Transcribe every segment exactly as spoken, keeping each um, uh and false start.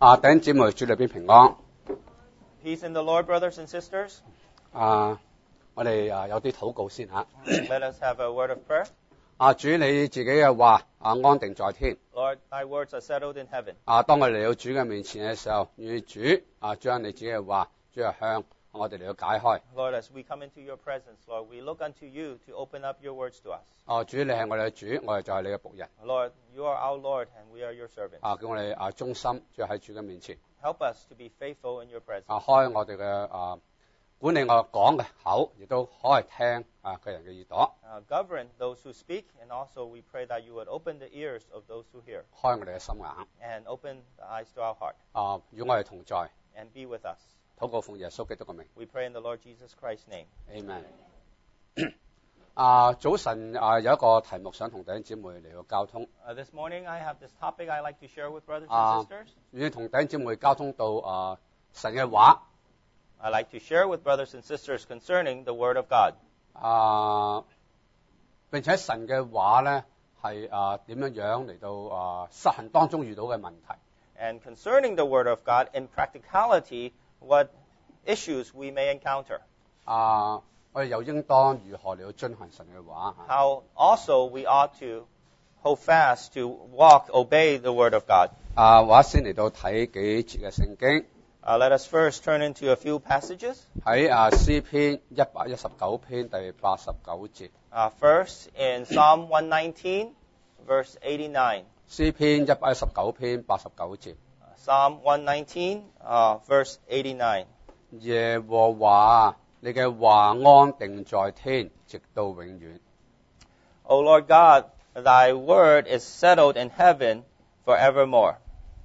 啊，弟兄姊妹，主裏邊平安。 Peace in the Lord, brothers and sisters. 啊，我哋啊有啲禱告先嚇。 Let us have a word of prayer. 啊，主你自己嘅話啊安定在天。 Lord, thy words are settled in heaven. 啊，當我哋嚟到主嘅面前嘅時候，願主啊將你自己嘅話，主係向我哋嚟到解開。 Lord, as we come into your presence, Lord, we look unto you to open up your words to us. 啊，主你係我哋嘅主，我哋就係你嘅僕人。 Lord, you are our Lord, and we are your servants. 啊，叫我哋啊忠心，主喺主嘅面前。 Help us to be faithful in your presence. 啊，開我哋嘅啊管理我講嘅口，亦都開聽啊嘅人嘅耳朵， Uh, govern those who speak, and also we pray that you would open the ears of those who hear, 開我哋嘅心眼。 and open the eyes to our heart, 啊，與我哋同在。 and be with us. 禱告奉耶穌基督嘅名。 We pray in the Lord Jesus Christ's name. Amen。啊，早晨啊，有一個題目想同弟兄姊妹嚟到交通， Uh, this morning I have this topic I'd like to share with brothers and Ah. sisters. 願意同弟兄姊妹交通到啊神嘅話 I'd like to share with brothers and sisters concerning the Word of God. 啊，並且神嘅話咧係啊點樣樣嚟到啊實行當中遇到嘅問題 And concerning the Word of God, in practicality, what issues we may encounter. 啊，我哋又應當如何嚟到遵行神嘅話 How also we ought to hold fast to walk, obey the Word of God. 啊，話先嚟到睇幾節嘅聖經 Uh, let us first turn into a few passages. 喺啊詩篇一百一十九篇第八十九節。 Uh, first, in Psalm one nineteen, verse eighty-nine. 詩篇一百一十九篇八十九節。 Uh, Psalm one nineteen, uh, verse eighty-nine. 耶和華，你嘅話安定在天，直到永遠。 O Lord God, thy word is settled in heaven forevermore.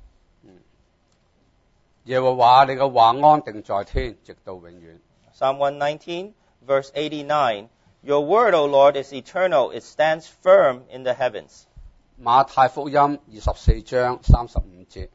耶和華，你嘅話安定在天，直到永遠。 Psalm one nineteen, verse eighty-nine. Your word, O Lord, is eternal. It stands firm in the heavens. 馬太福音二十四章三十五節。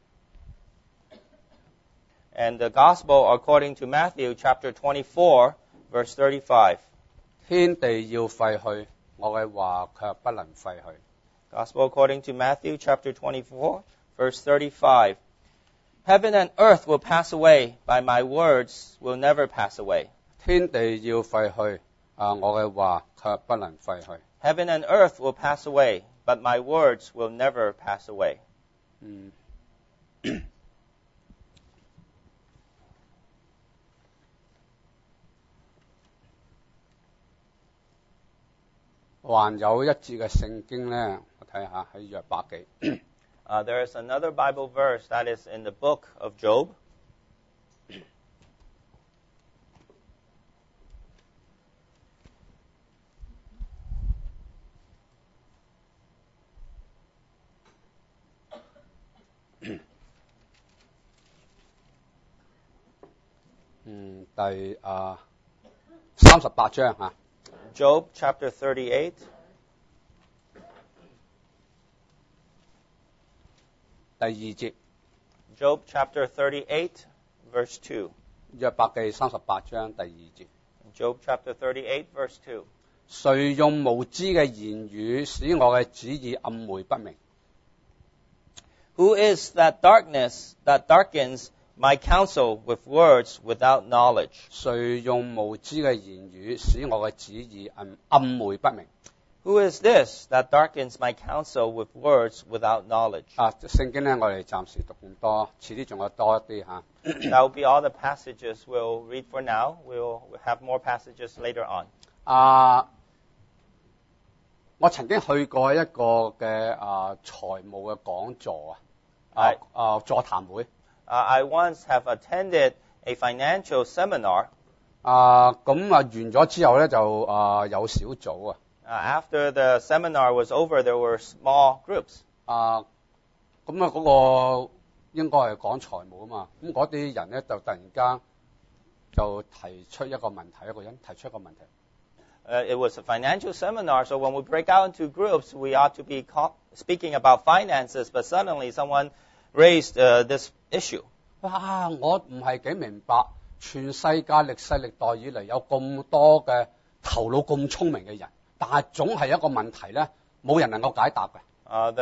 And the gospel according to Matthew chapter twenty-four, verse thirty-five. 天地要廢去，我嘅話卻不能廢去。 Gospel according to Matthew chapter twenty-four, verse thirty-five. Heaven and earth will pass away, but my words will never pass away. 天地要廢去，啊，我嘅話卻不能廢去。 Heaven and earth will pass away, but my words will never pass away. 嗯。還有一節嘅聖經咧，我睇下喺約伯記。 Uh, there is another Bible verse that is in the book of Job. 嗯，第啊三十八章嚇。 Job chapter thirty-eight. 第二節， Job chapter thirty-eight, verse two. 約伯記三十八章第二節。 Job chapter thirty-eight, verse two. 誰用無知嘅言語使我嘅旨意暗昧不明？ Who is that darkness that darkens my counsel with words without knowledge? 誰用無知嘅言語使我嘅旨意暗暗昧不明？ Who is this that darkens my counsel with words without knowledge? 啊，聖經咧，我哋暫時讀咁多，遲啲仲有多一啲嚇。 That will be all the passages we'll read for now. We'll have more passages later on. 啊，我曾經去過一個嘅啊財務嘅講座啊， 係啊座談會。 Uh, I once have attended a financial seminar. 啊，咁啊完咗之後咧就啊有小組啊。 Uh, after the seminar was over, there were small groups. 啊，咁啊嗰個應該係講財務啊嘛，咁嗰啲人咧就突然間就提出一個問題，一個人提出一個問題。 Uh, it was a financial seminar, so when we break out into groups, we ought to be call- speaking about finances, but suddenly someone raised uh, this issue. 啊，我唔係幾明白，全世界歷世歷代以嚟有咁多嘅頭腦咁聰明嘅人，但係總係一個問題咧，冇人能夠解答嘅。 Uh, the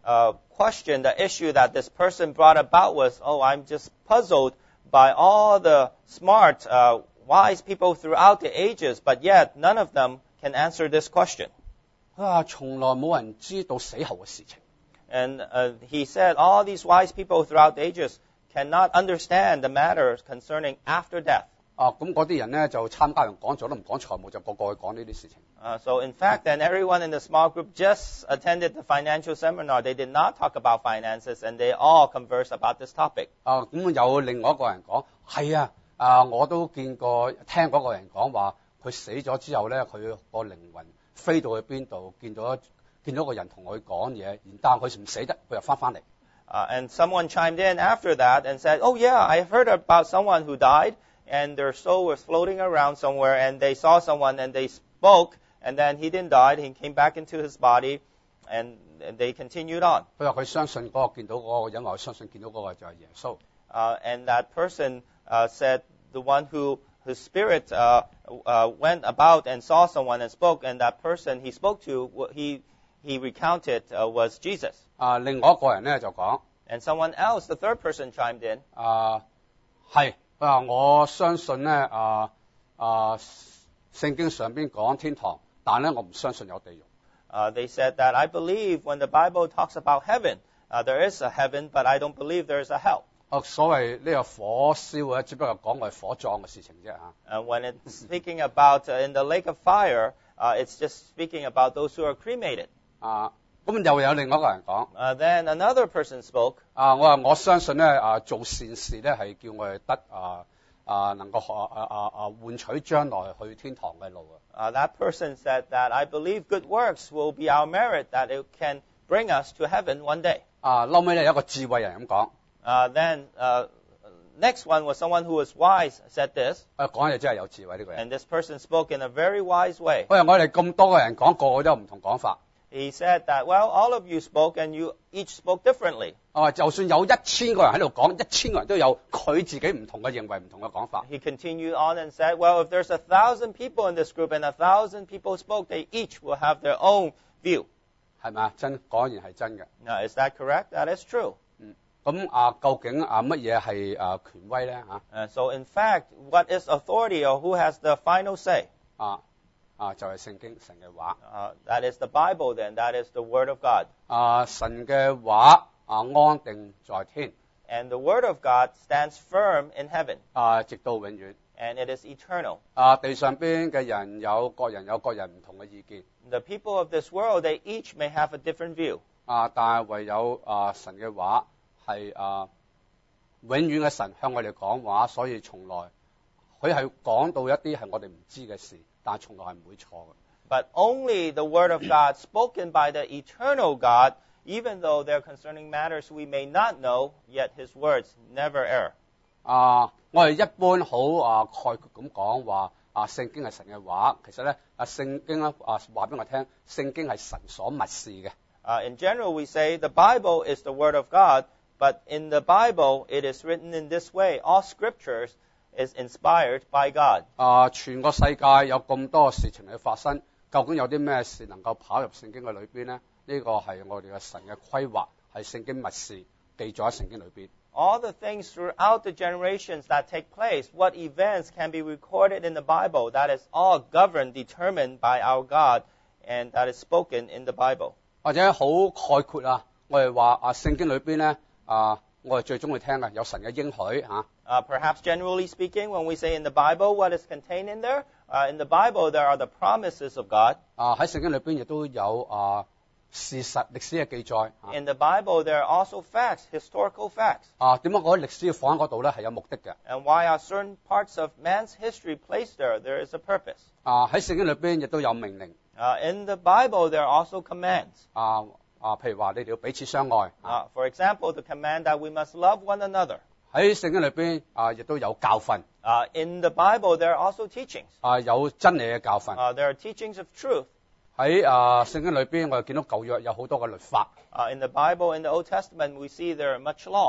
uh, question, the issue that this person brought about was, oh, I'm just puzzled by all the smart, uh, wise people throughout the ages, but yet none of them can answer this question. 佢話從來冇人知道死後嘅事情。 And uh, he said all these wise people throughout the ages cannot understand the matters concerning after death. 啊，咁嗰啲人咧就參加完講座都唔講財務，就個個去講呢啲事情。 Uh, so in fact, then everyone in the small group just attended the financial seminar. They did not talk about finances, and they all conversed about this topic. 啊，咁有另外一個人講，係啊，啊我都見過聽嗰個人講話，佢死咗之後咧，佢個靈魂飛到去邊度，見到見到個人同佢講嘢，然但佢唔死得，佢又翻返嚟。 Uh, and someone chimed in after that and said, oh yeah, I heard about someone who died, and their soul was floating around somewhere, and they saw someone and they spoke, and then he didn't die, he came back into his body, and, and they continued on. 佢話佢相信嗰個見到嗰個人話佢相信見到嗰個就係耶穌。 Uh, and that person uh, said the one who whose spirit uh, uh, went about and saw someone and spoke, and that person he spoke to, he he recounted uh, was Jesus. 啊，另外一個人咧就講， And someone else, the third person, chimed in. 啊係，佢話我相信咧啊啊聖經上邊講天堂，但咧我唔相信有地獄。 Uh, they said that I believe when the Bible talks about heaven, uh, there is a heaven, but I don't believe there is a hell. 啊，所謂呢個火燒咧，只不過講係火葬嘅事情啫嚇。 And when it's speaking about uh, in the lake of fire, uh, it's just speaking about those who are cremated. 啊，咁又有另外一個人講， Uh, then another person spoke. 啊，我話我相信咧啊做善事咧係叫我哋得啊啊能夠啊啊啊啊換取將來去天堂嘅路啊。 Uh, that person said that I believe good works will be our merit, that it can bring us to heaven one day. 啊，後尾咧有一個智慧人咁講， Uh, then uh, next one was someone who was wise, said this, 啊講嘢真係有智慧呢個人。 and this person spoke in a very wise way. 喂，我哋咁多個人講，個個都有唔同講法。 He said that, well, all of you spoke and you each spoke differently. 啊，就算有一千個人喺度講，一千個人都有佢自己唔同嘅認為、唔同嘅講法。 He continued on and said, well, if there's a thousand people in this group and a thousand people spoke, they each will have their own view. 係咪啊？真果然係真嘅。 Now, is that correct? That is true. 咁啊，究竟啊乜嘢係啊權威咧嚇？ Uh, so, in fact, what is authority or who has the final say? 啊啊，就係聖經神嘅話。 Uh, that is the Bible then. That is the Word of God. 啊，神嘅話啊安定在天， And the Word of God stands firm in heaven. 啊直到永遠。 And it is eternal. 啊，地上邊嘅人有各人有各人唔同嘅意見。 The people of this world, they each may have a different view. 啊，但係唯有啊神嘅話係啊永遠嘅神向我哋講話，所以從來佢係講到一啲係我哋唔知嘅事，但係從來係唔會錯嘅。 But only the Word of God spoken by the eternal God, even though they're concerning matters we may not know, yet His words never err. 啊，我哋一般好啊概括咁講話啊，聖經係神嘅話，其實咧啊聖經咧啊話俾我聽，聖經係神所默示嘅。 Uh, in general, we say the Bible is the Word of God, but in the Bible, it is written in this way. All Scriptures is inspired by God. 啊，全個世界有咁多事情去發生，究竟有啲咩事能夠跑入聖經嘅裏邊呢？呢個係我哋嘅神嘅規劃，係聖經默示記載喺聖經裏邊。 All the things throughout the generations that take place, what events can be recorded in the Bible, that is all governed, determined by our God, and that is spoken in the Bible. 或者好概括啊，我哋話啊聖經裏邊咧啊，我哋最中意聽嘅有神嘅應許嚇。 Uh, perhaps generally speaking, when we say in the Bible, what is contained in there? Uh, in the Bible, there are the promises of God. 啊喺聖經裏邊亦都有啊事實歷史嘅記載。 In the Bible, there are also facts, historical facts. 啊點解嗰啲歷史要放喺嗰度咧？係有目的嘅。 And why are certain parts of man's history placed there? There is a purpose. 啊喺聖經裏邊亦都有命令。 Uh, in the Bible, there are also commands. 啊啊，譬如話你哋要彼此相愛。 Uh, for example, the command that we must love one another. 喺聖經裏邊啊，亦都有教訓。 Uh, in the Bible, there are also teachings. 啊有真理嘅教訓。 Uh, there are teachings of truth. 喺啊聖經裏邊，我哋見到舊約有好多嘅律法。 Uh, in the Bible, in the Old Testament, we see there are much law.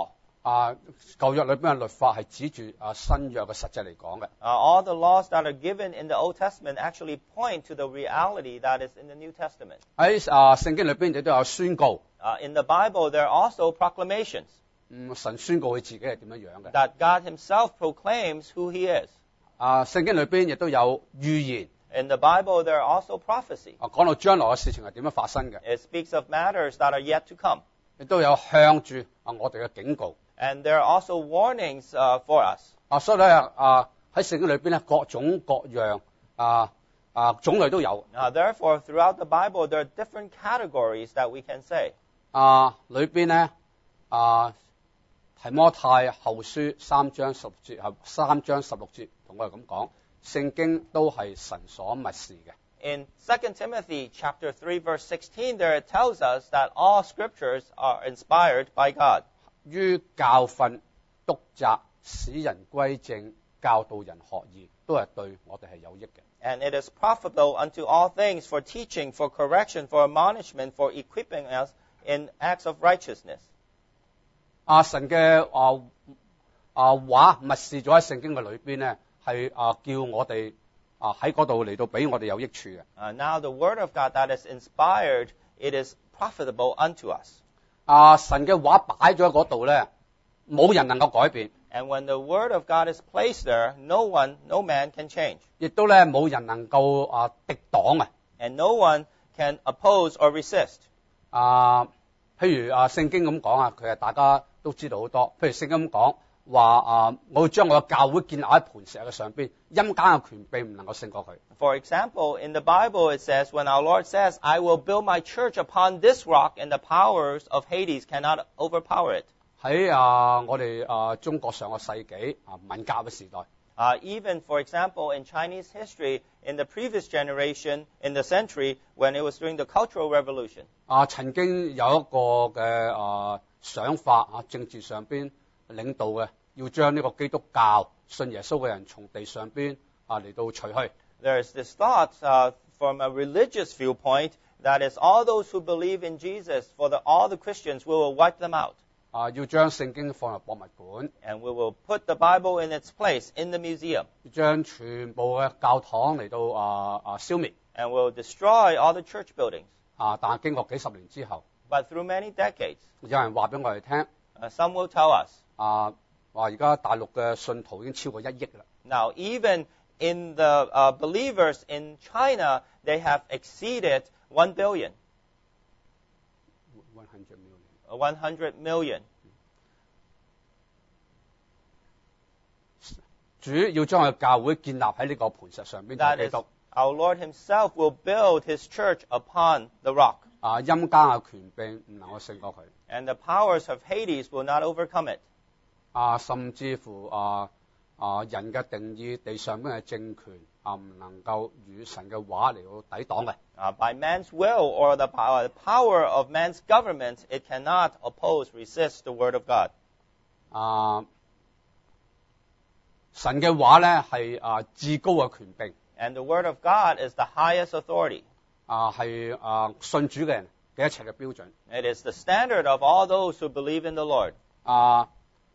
啊舊約裏邊嘅律法係指住啊新約嘅實際嚟講嘅。 Uh, all the laws that are given in the Old Testament actually point to the reality that is in the New Testament. 喺啊聖經裏邊亦都有宣告， Uh, in the Bible, there are also proclamations 嗯神宣告佢自己係點樣樣嘅。 that God himself proclaims who he is. 啊聖經裏邊亦都有預言， In the Bible, there are also prophecy. 啊講到將來嘅事情係點樣發生嘅， It speaks of matters that are yet to come. 亦都有向住啊我哋嘅警告。 And there are also warnings uh, for us. 啊所以咧啊喺聖經裏邊咧各種各樣啊啊種類都有。 Now, therefore, throughout the Bible, there are different categories that we can say. 啊裏邊咧啊提摩太後書三章十節係三章十六節同我哋咁講，聖經都係神所默示嘅。 In Second Timothy chapter three, verse sixteen, there it tells us that all scriptures are inspired by God. 於教訓、督責、使人歸正、教導人學義，都係對我哋係有益嘅。 And it is profitable unto all things for teaching, for correction, for admonishment, for equipping us in acts of righteousness. 啊神嘅啊啊話默示咗喺聖經嘅裏邊咧，係啊叫我哋啊喺嗰度嚟到俾我哋有益處嘅。 Uh, now, the Word of God that is inspired, it is profitable unto us. 啊神嘅話擺咗喺嗰度咧，冇人能夠改變， And when the Word of God is placed there, no one, no man can change. 亦都咧冇人能夠啊敵擋啊。 And no one can oppose or resist. 啊，譬如啊聖經咁講啊，其實大家都知道好多。譬如聖經咁講話啊，我會將我嘅教會建立喺磐石嘅上邊，陰間嘅權柄唔能夠勝過佢。 For example, in the Bible it says, when our Lord says, I will build my church upon this rock, and the powers of Hades cannot overpower it. 喺啊我哋啊中國上個世紀啊文革嘅時代， Uh, even, for example, in Chinese history, in the previous generation, in the century, when it was during the Cultural Revolution, 啊曾經有一個嘅啊想法啊政治上邊領導嘅，要將呢個基督教信耶穌嘅人從地上邊啊嚟到除去。 there's this thought uh, from a religious viewpoint that is all those who believe in Jesus, for the, all the Christians, we will wipe them out. 啊要將聖經放入博物館， And we will put the Bible in its place in the museum. 要將全部嘅教堂嚟到啊啊消滅。 And we'll destroy all the church buildings. 啊！但係經過幾十年之後， But through many decades, 有人話俾我哋聽， uh, some will tell us, 啊話而家大陸嘅信徒已經超過一億啦。 now even in the uh, believers in China, they have exceeded one billion, one hundred million。 uh, one hundred million. 主要將佢嘅教會建立喺呢個磐石上邊，就 That 係基 is, 督。 our Lord himself will build his church upon the rock. 啊，陰間嘅權柄唔能夠勝過佢。 And the powers of Hades will not overcome it. 啊，甚至乎啊啊人嘅定義，地上邊嘅政權啊，唔能夠與神嘅話嚟到抵擋嘅。 Uh, by man's will or the power, the power of man's government, it cannot oppose, resist the word of God. 啊，神嘅話咧係啊至高嘅權柄， And the word of God is the highest authority. 啊係啊信主嘅人嘅一切嘅標準。 It is the standard of all those who believe in the Lord. 啊，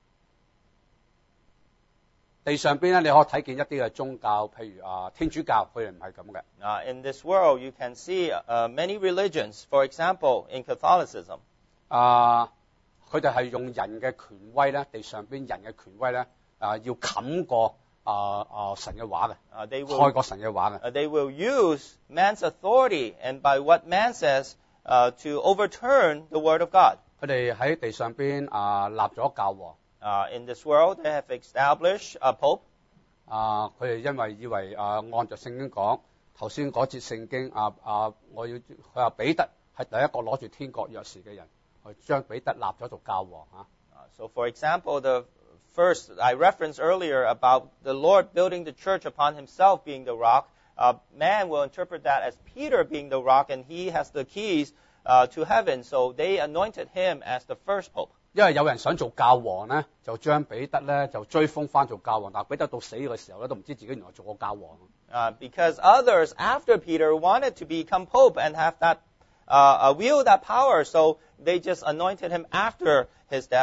地上邊咧，你可以睇見一啲嘅宗教，譬如啊天主教，佢哋唔係咁嘅。 Uh, in this world, you can see uh, many religions. For example, in Catholicism, 啊，佢哋係用人嘅權威咧，地上邊人嘅權威咧，啊要冚過啊啊神嘅話嘅， uh, they 蓋 will 過神嘅話嘅。 uh, they will use man's authority and by what man says uh, to overturn the word of God. 佢哋喺地上邊啊立咗教皇。 Uh, in this world, they have established a pope. 啊，佢哋因為以為啊按着聖經講，頭先嗰節聖經啊啊，我要佢話彼得係第一個攞住天國鑰匙嘅人，佢將彼得立咗做教皇啊。 Uh, so, for example, the first I referenced earlier about the Lord building the church upon himself being the rock, uh, man will interpret that as Peter being the rock, and he has the keys uh, to heaven. So they anointed him as the first pope. 因為有人想做教皇咧，就將彼得咧就追封翻做教皇，但係彼得到死嘅時候咧，都唔知自己原來做過教皇。 Uh, because others after Peter wanted to become pope and have that uh, uh, wield that power, so they just anointed him after his death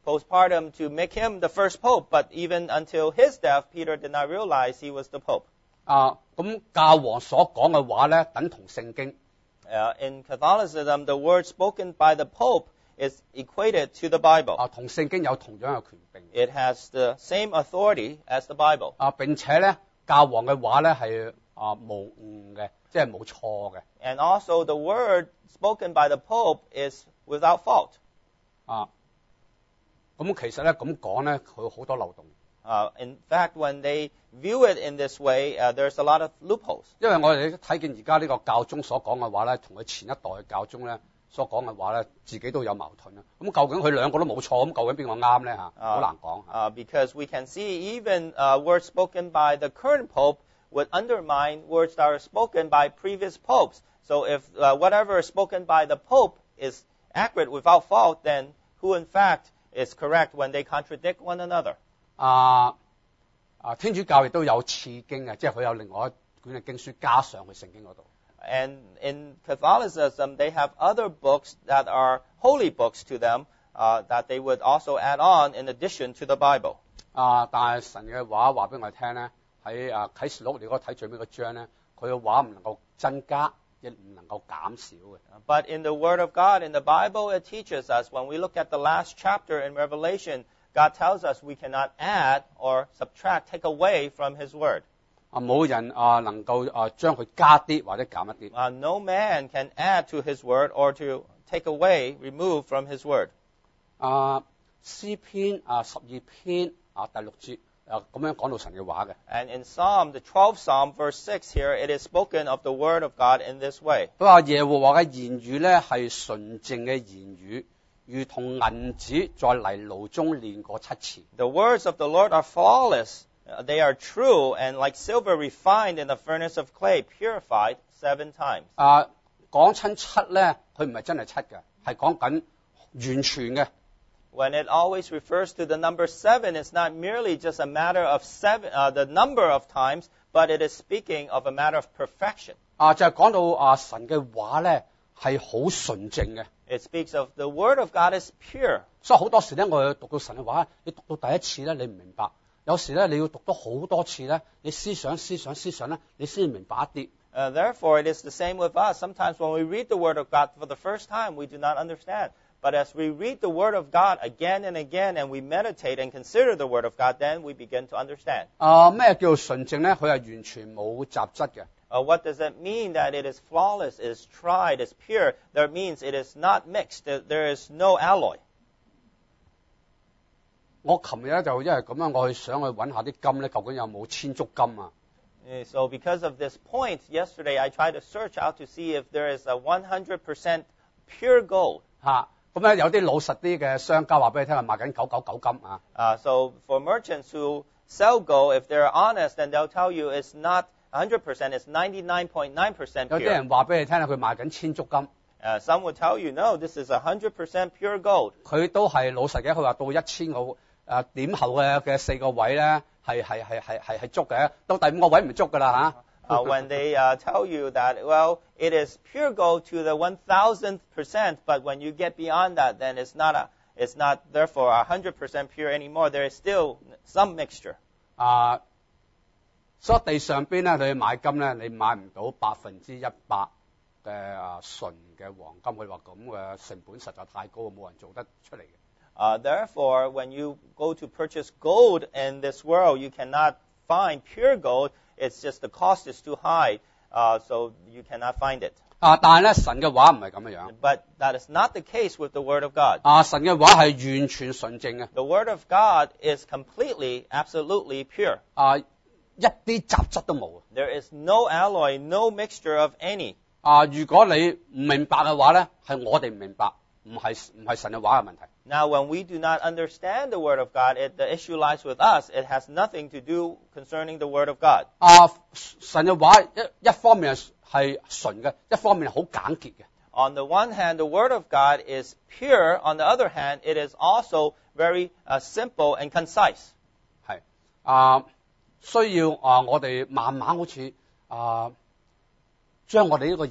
postpartum to make him the first pope, but even until his death, Peter did not realize he was the pope. 啊，咁教皇所講嘅話咧，等同聖經。 Uh, in Catholicism, the word spoken by the pope is equated to the Bible. 啊，同聖經有同樣嘅權柄。 It has the same authority as the Bible. 啊，並且咧，教皇嘅話咧係啊無誤嘅，即係冇錯嘅。 And also the word spoken by the pope is without fault. 啊，咁其實咧咁講咧，佢好多漏洞。 Uh, in fact, when they view it in this way, uh, there's a lot of loopholes. 因為我哋睇見而家呢個教宗所講嘅話咧，同佢前一代嘅教宗咧所講嘅話咧，自己都有矛盾啦。咁究竟佢兩個都冇錯，咁究竟邊個啱咧嚇？好難講。 Uh, because we can see even uh, words spoken by the current pope would undermine words that are spoken by previous popes. So if uh, whatever is spoken by the pope is accurate without fault, then who in fact is correct when they contradict one another? 啊啊，天主教亦都有次經嘅，即係佢有另外一卷嘅經書加上去聖經嗰度。 And in Catholicism, they have other books that are holy books to them uh, that they would also add on in addition to the Bible. 啊，但係神嘅話話俾我哋聽咧，喺啊啟示錄你如果睇最尾嗰章咧，佢嘅話唔能夠增加，亦唔能夠減少嘅。 But in the Word of God, in the Bible, it teaches us, when we look at the last chapter in Revelation, God tells us we cannot add or subtract, take away from His Word. 啊，冇人啊能夠啊將佢加啲或者減一啲。 Uh, no man can add to His Word or to take away, remove from His Word. 啊，詩篇啊十二篇啊第六節啊咁樣講到神嘅話嘅。 And in Psalm, the twelfth Psalm, verse six here, it is spoken of the Word of God in this way. 佢話耶和華嘅言語咧係純正嘅言語，如同銀子在泥爐中煉過七次。 The words of the Lord are flawless. Uh, They are true and like silver refined in the furnace of clay, purified seven times. 啊，講親七咧，佢唔係真係七嘅，係講緊完全嘅。 When it always refers to the number seven, it's not merely just a matter of seven, uh, the number of times, but it is speaking of a matter of perfection. 啊，就係講到啊神嘅話咧係好純正嘅。 It speaks of the Word of God is pure. 所以好多時咧，我哋讀到神嘅話，你讀到第一次咧，你唔明白；有時咧，你要讀到好多次咧，你思想、思想、思想咧，你先至明白一啲。 Uh, therefore, it is the same with us. Sometimes when we read the Word of God for the first time, we do not understand. But as we read the Word of God again and again, and we meditate and consider the Word of God, then we begin to understand. 啊，咩叫做純正咧？佢係完全冇雜質嘅。 Uh, what does it mean that it is flawless, is tried, is pure? That means it is not mixed. There- There is no alloy. 我琴日咧就因為咁樣，我去想去揾下啲金咧，究竟有冇千足金啊？ Uh, So because of this point, yesterday I tried to search out to see if there is a one hundred percent pure gold. 嚇，咁咧有啲老實啲嘅商家話俾你聽，係賣緊九九九金啊。 Uh, so for merchants who sell gold, if they're honest, then they'll tell you it's not one hundred percent, it's ninety-nine point nine percent 有啲 pure. 人話俾你聽佢賣緊千足金， Uh, some would tell you, no, this is one hundred percent pure gold. 佢都係老實嘅。佢話到一千個誒、呃、點後嘅嘅四個位咧，係係係係係係足嘅，到第五個位唔足㗎啦嚇。 Uh, when they uh, tell you that, well, it is pure gold to the one thousandth percent, but when you get beyond that, then it's not a, it's not therefore one hundred percent pure anymore. There is still some mixture. 啊，所以地上邊咧，你去買金咧，你買唔到百分之一百嘅啊純嘅黃金。佢話咁嘅成本實在太高，冇人做得出嚟嘅。 Uh, therefore, when you go to purchase gold in this world, you cannot find pure gold. It's just the cost is too high, uh, so you cannot find it. 啊，但係咧神嘅話唔係咁樣樣。 But that is not the case with the Word of God. 啊，神嘅話係完全純正嘅。 The Word of God is completely, absolutely pure. 啊，一啲雜質都冇。 There is no alloy, no mixture of any. 啊，如果你唔明白嘅話咧，係我哋唔明白，唔係唔係神嘅話嘅問題。 Now, when we do not understand the Word of God, it, the issue lies with us. It has nothing to do concerning the Word of God. 啊，神嘅話一一方面係係純嘅，一方面係好簡潔嘅。 On the one hand, the Word of God is pure. On the other hand, it is also very uh, simple and concise. 係啊，需要啊，我哋慢慢好似啊，將我哋呢個人啊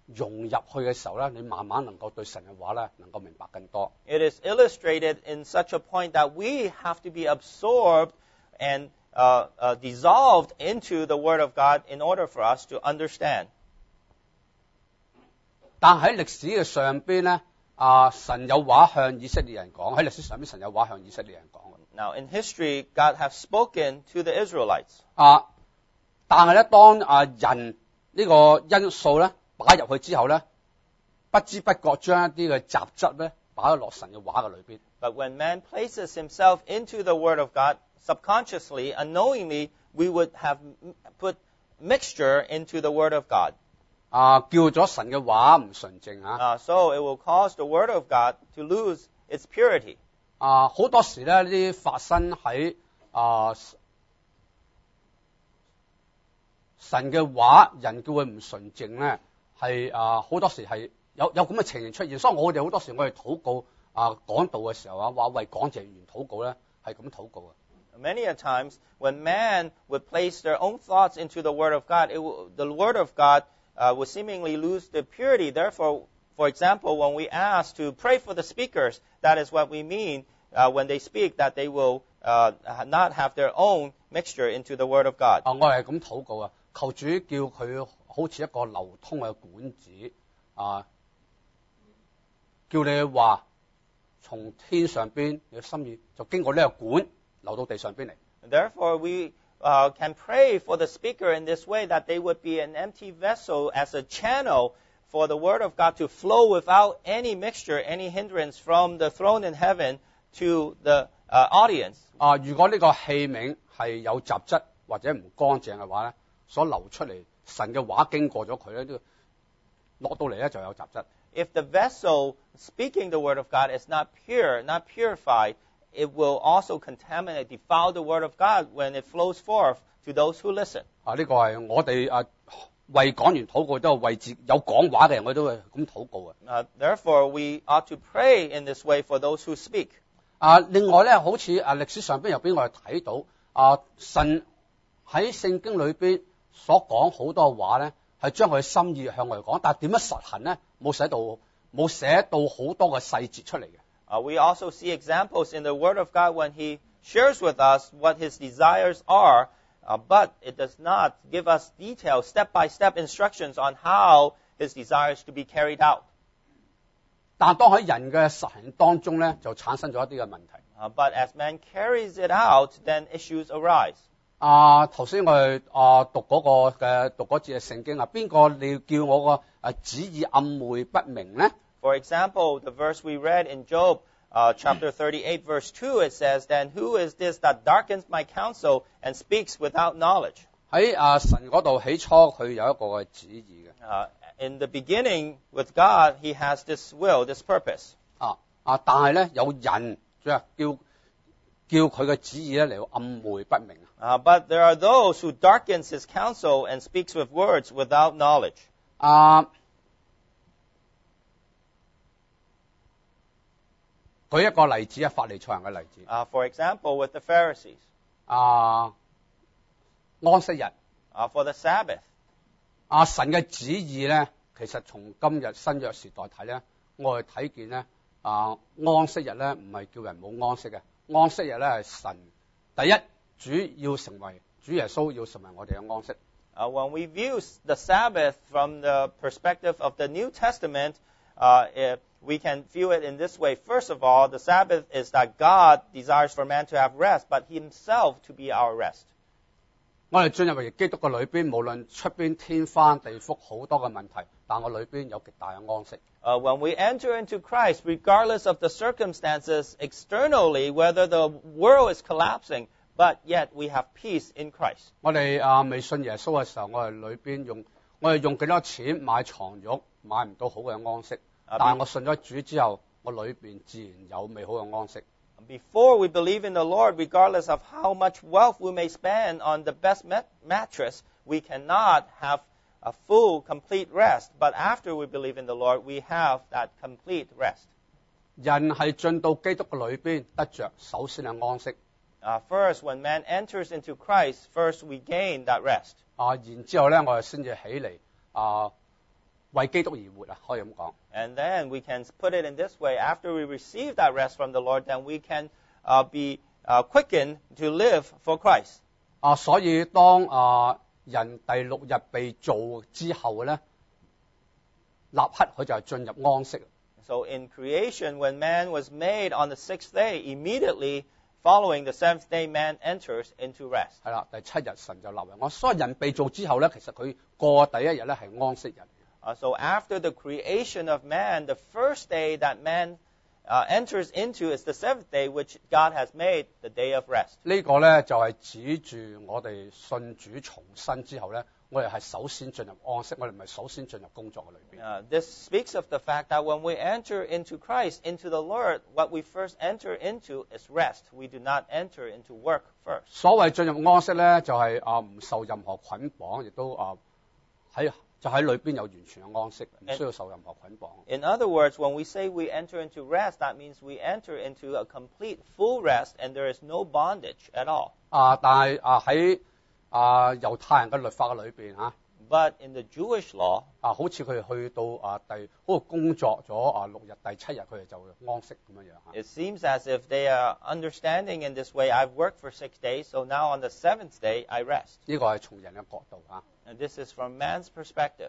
融入去嘅時候咧，你慢慢能夠對神嘅話咧能夠明白更多。 It is illustrated in such a point that we have to be absorbed and uh, uh, dissolved into the Word of God in order for us to understand. 但喺歷史嘅上邊咧，啊神有話向以色列人講，喺歷史上邊神有話向以色列人講。 Now, in history, God has spoken to the Israelites. 啊，但係咧，當啊人呢個因素咧擺入去之後咧，不知不覺將一啲嘅雜質咧擺咗落神嘅話嘅裏邊。 But when man places himself into the Word of God, subconsciously, unknowingly, we would have put mixture into the Word of God. 啊，叫咗神嘅話唔純正啊！ Uh, so it will cause the Word of God to lose its purity. 啊，好多時咧呢啲發生喺啊神嘅話，人叫佢唔純正咧，係啊好多時係有有咁嘅情形出現。所以我哋好多時我哋禱告啊講道嘅時候啊，話為講謝員禱告咧，係咁禱告嘅。 Many a times, when man would place their own thoughts into the Word of God, it will, the Word of God uh, would seemingly lose the purity. Therefore, for example, when we ask to pray for the speakers, that is what we mean uh, when they speak, that they will uh, not have their own mixture into the Word of God. 啊，我係咁禱告啊，求主叫佢好似一個流通嘅管子啊，叫你話從天上邊你嘅心意就經過呢個管流到地上邊嚟。 Therefore, we uh, can pray for the speaker in this way, that they would be an empty vessel as a channel for the Word of God to flow without any mixture, any hindrance from the throne in heaven to the uh, audience. 啊，如果呢個器皿係有雜質或者唔乾淨嘅話咧，所流出嚟神嘅話經過咗佢咧，都落到嚟咧就有雜質。 If the vessel speaking the Word of God is not pure, not purified, it will also contaminate, defile the Word of God when it flows forth to those who listen. 啊，呢個係我哋啊為講員禱告，都係為自有講話嘅人，我都會咁禱告嘅。 Uh, therefore, we ought to pray in this way for those who speak. 啊，另外咧，好似啊歷史上邊又俾我哋睇到啊，神喺聖經裏邊所講好多話咧，係將佢嘅心意向我哋講，但係點樣實行咧？冇寫到冇寫到好多嘅細節出嚟嘅。 Uh, we also see examples in the Word of God when He shares with us what His desires are, uh, but it does not give us detailed, step-by-step instructions on how His desires to be carried out. 但當喺人嘅實行當中咧，就產生咗一啲嘅問題。 Uh, but as man carries it out, then issues arise. 啊，頭先我哋啊讀嗰個嘅讀嗰節嘅聖經啊，邊個你叫我個啊旨意暗昧不明咧？ For example, the verse we read in Job, uh, chapter thirty-eight, verse two, it says, Then who is this that darkens my counsel and speaks without knowledge? 喺啊神嗰度起初佢有一個嘅旨意嘅。 Uh, in the beginning, with God, He has this will, this purpose. 啊啊，但係咧有人即係叫叫佢嘅旨意咧嚟到暗昧不明。 Uh, but there are those who darkens His counsel and speaks with words without knowledge. 啊，舉一個例子啊，法利賽人嘅例子。 Uh, for example, with the Pharisees, 啊，安息日 uh, for the Sabbath. 啊，神嘅旨意咧，其實從今日新約時代睇咧，我哋睇見咧啊，安息日咧唔係叫人冇安息嘅，安息日咧係神第一主要成為主耶穌要成為我哋嘅安息。 Uh, when we view the Sabbath from the perspective of the New Testament, uh, if we can view it in this way. First of all, the Sabbath is that God desires for man to have rest, but Himself to be our rest. 我哋進入為基督嘅裏邊，無論出邊天翻地覆好多嘅問題，但我裏邊有極大嘅安息。 Uh, when we enter into Christ, regardless of the circumstances externally, whether the world is collapsing, but yet we have peace in Christ. 我哋啊未信耶穌嘅時候，我哋裏邊用我哋用幾多錢買床褥，買唔到好嘅安息。但係我信咗主之後，我裏邊自然有美好嘅安息。 Before we believe in the Lord, regardless of how much wealth we may spend on the best mat- mattress, we cannot have a full, complete rest. But after we believe in the Lord, we have that complete rest. 人係進到基督嘅裏邊，得着首先係安息。 Uh, first, when man enters into Christ, first we gain that rest. 啊，然之後咧，我哋先至起嚟啊， 為基督而活啊，可以咁講。 And then we can put it in this way: after we receive that rest from the Lord, then we can uh, be uh, quickened to live for Christ. 啊，所以當啊人第六日被造之後咧，立刻佢就係進入安息。 So in creation, when man was made on the sixth day, immediately following the seventh day, man enters into rest. 係啦，第七日神就立為安。所以人被造之後咧，其實佢過第一日咧係安息日。 Uh, so after the creation of man, the first day that man uh, enters into is the seventh day, which God has made the day of rest. 呢個咧就係指住我哋信主重生之後咧，我哋係首先進入安息，我哋唔係首先進入工作嘅裏邊。 Uh, this speaks of the fact that when we enter into Christ, into the Lord, what we first enter into is rest. We do not enter into work first. 所謂進入安息咧，就係啊唔受任何捆綁，亦都啊喺就喺裏邊有完全嘅安息，唔需要受任何捆綁。 In other words, when we say we enter into rest, that means we enter into a complete, full rest, and there is no bondage at all. 啊，但係啊喺啊猶太人嘅律法嘅裏邊嚇， But in the Jewish law, 啊好似佢哋去到啊第嗰個工作咗啊六日，第七日佢哋就安息咁樣樣嚇。 it seems as if they are understanding in this way, I've worked for six days, so now on the seventh day I rest. 呢個係從人嘅角度嚇。 And this is from man's perspective.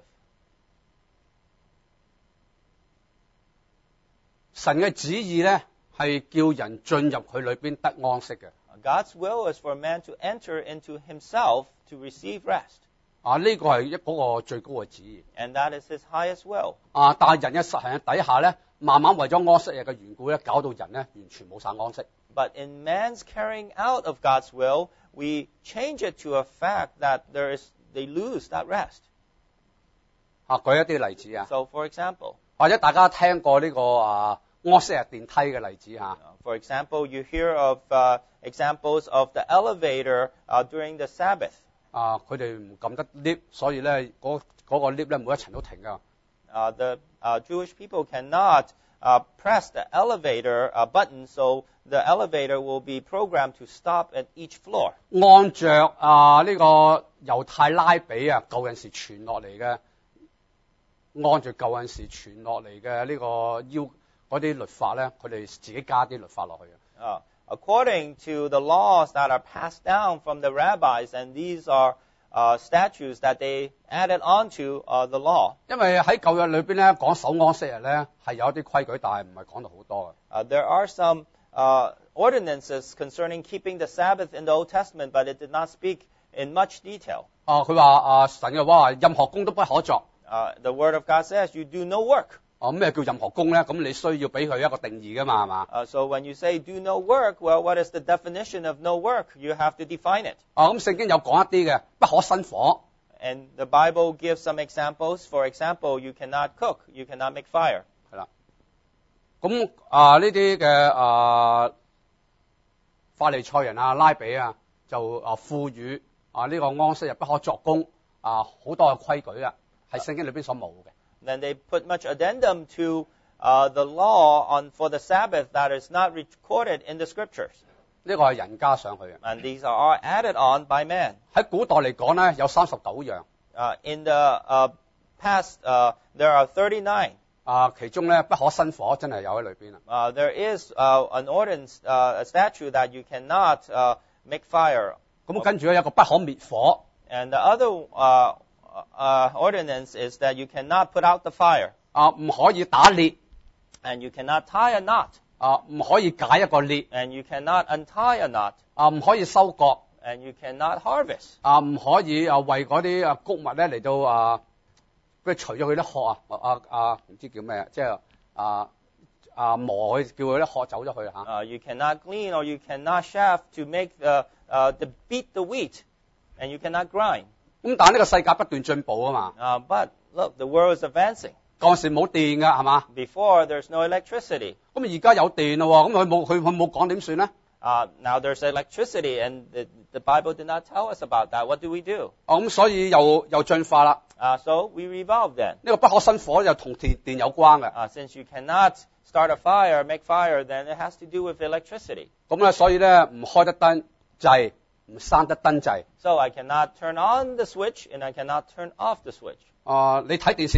神嘅旨意咧係叫人進入佢裏邊得安息嘅。 God's will is for man to enter into himself to receive rest. 啊，呢個係一嗰個最高嘅旨意。 And that is his highest will. 啊，但係人嘅實行底下咧，慢慢為咗安息日嘅緣故咧，搞到人咧完全冇晒安息。 But in man's carrying out of God's will, we change it to a fact that there is they lose that rest. 啊，舉一啲例子啊， So, for example, 或者大家聽過呢、個啊安息日電梯嘅例子嚇。 uh, for example, you hear of uh, examples of the elevator uh, during the Sabbath. 啊，佢哋唔撳得 lift，所以咧嗰嗰個 lift 咧每一層都停㗎。 Uh, the uh, Jewish people cannot uh, press the elevator uh, button, so the elevator will be programmed to stop at each floor. 按着啊呢、個猶太拉比啊舊陣時傳落嚟嘅，按住舊陣時傳落嚟嘅呢個要嗰啲律法咧，佢哋自己加啲律法落去嘅。 Uh, according to the laws that are passed down from the rabbis, and these are uh, statutes that they added onto uh, the law. 因為喺舊約裏邊咧講守安息日咧係有一啲規矩，但係唔係講到好多嘅。 Uh, there are some uh, ordinances concerning keeping the Sabbath in the Old Testament, but it did not speak in much detail. 啊，佢話啊神嘅話任何工都不可作。 Uh, the Word of God says you do no work. 哦，咩叫任何工咧？咁你需要俾佢一個定義㗎嘛，係嘛？ Uh, so when you say do no work, well, what is the definition of no work? You have to define it. 啊，咁聖經有講一啲嘅，不可生火。 And the Bible gives some examples. For example, you cannot cook, you cannot make fire. 係啦。咁啊呢啲嘅啊法利賽人啊拉比啊就啊賦予啊呢、個安息日不可作工啊好多嘅規矩啊，係聖經裏邊所冇嘅。 Then they put much addendum to uh, the law on for the Sabbath that is not recorded in the Scriptures. 呢個係人加上去嘅。 And these are added on by man. 喺古代嚟講咧，有三十九樣 Uh, in the uh, past, uh, there are thirty-nine. 啊，其中咧不可生火真係有喺裏邊啊。 Uh, there is uh, an ordinance, uh, a statute that you cannot uh, make fire. 咁跟住咧有一個不可滅火 And the other uh, uh, ordinance is that you cannot put out the fire. 啊，唔可以打獵 And you cannot tie a knot. 啊，唔可以解一個獵 And you cannot untie a knot. 啊，唔可以收割 And you cannot harvest. 啊，唔可以啊為嗰啲啊穀物咧嚟到啊，佢除咗佢啲殼啊啊啊唔知叫咩啊，即係啊啊磨佢叫佢啲殼走咗去嚇。 Uh, you cannot glean or you cannot shaft to make the, uh, the beat the wheat. And you cannot grind. 咁但係呢個世界不斷進步啊嘛， Uh, but look, the world is advancing. 嗰陣時冇電㗎係嘛， Before, there's no electricity. 咁而家有電咯喎，咁佢冇佢佢冇講點算咧？ Uh, now there's electricity, and the, the Bible did not tell us about that. What do we do? 哦咁所以又又進化啦。 Uh, so we revolve then. 呢個不可生火又同電電有關嘅。 Uh, since you cannot start a fire, make fire, then it has to do with electricity. 咁咧所以咧唔開得燈掣，唔閂得燈掣。 So I cannot turn on the switch, and I cannot turn off the switch. 啊、你睇電視得，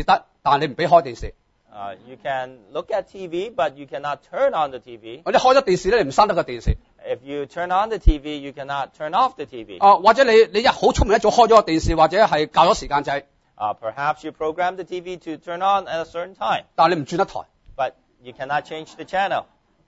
但係你唔俾開電視。 Uh, you can look at T V, but you cannot turn on the T V. 或者開咗電視咧，你唔閂得個電視。 If you turn on the T V, you cannot turn off the T V. 啊，或者你你一好聰明一早開咗個電視，或者係校咗時間掣， Uh, perhaps you program the T V to turn on at a certain time, 但係你唔轉得台。 but you cannot change the channel.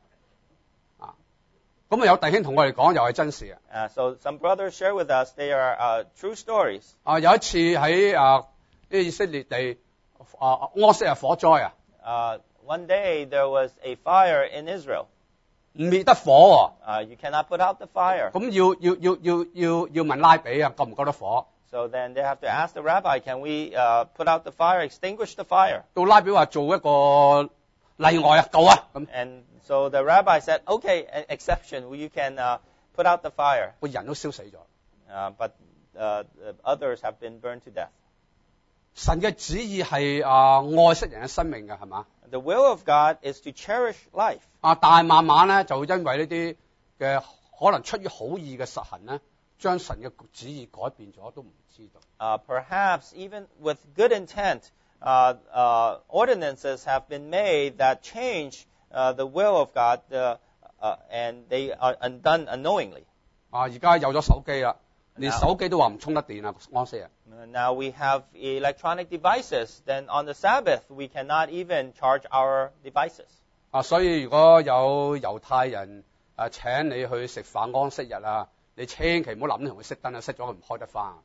咁啊有弟兄同我哋講，又係真事嘅。 Uh, so some brothers share with us, they are uh, true stories. 啊，有一次喺啊呢以色列地啊安息日火災啊， Uh, one day there was a fire in Israel. 唔滅得火 Uh, you cannot put out the fire. 喎，咁要要要要要要問拉比啊，夠唔夠得火？ So then they have to ask the rabbi, can we uh, put out the fire, extinguish the fire? 到拉比話做一個例外啊，夠啊咁， And so the rabbi said, okay, an exception, you can uh, put out the fire. 個人都燒死咗。 Uh, but uh, the others have been burned to death. 神嘅旨意係啊愛惜人嘅生命嘅係嘛？ The will of God is to cherish life. 啊，但係慢慢咧就因為呢啲嘅可能出於好意嘅實行咧，將神嘅旨意改變咗都唔知道。 Uh, perhaps even with good intent, uh, uh, ordinances have been made that change uh, the will of God, uh, uh, and they are undone unknowingly. 啊，而家有咗手機啦，連手機都話唔充得電啊，安息日。 Uh, Now we have electronic devices. Then on the Sabbath, we cannot even charge our devices. 啊，所以如果有猶太人誒請你去食飯安息日啊，你千祈唔好諗同佢熄燈啊，熄咗佢唔開得翻。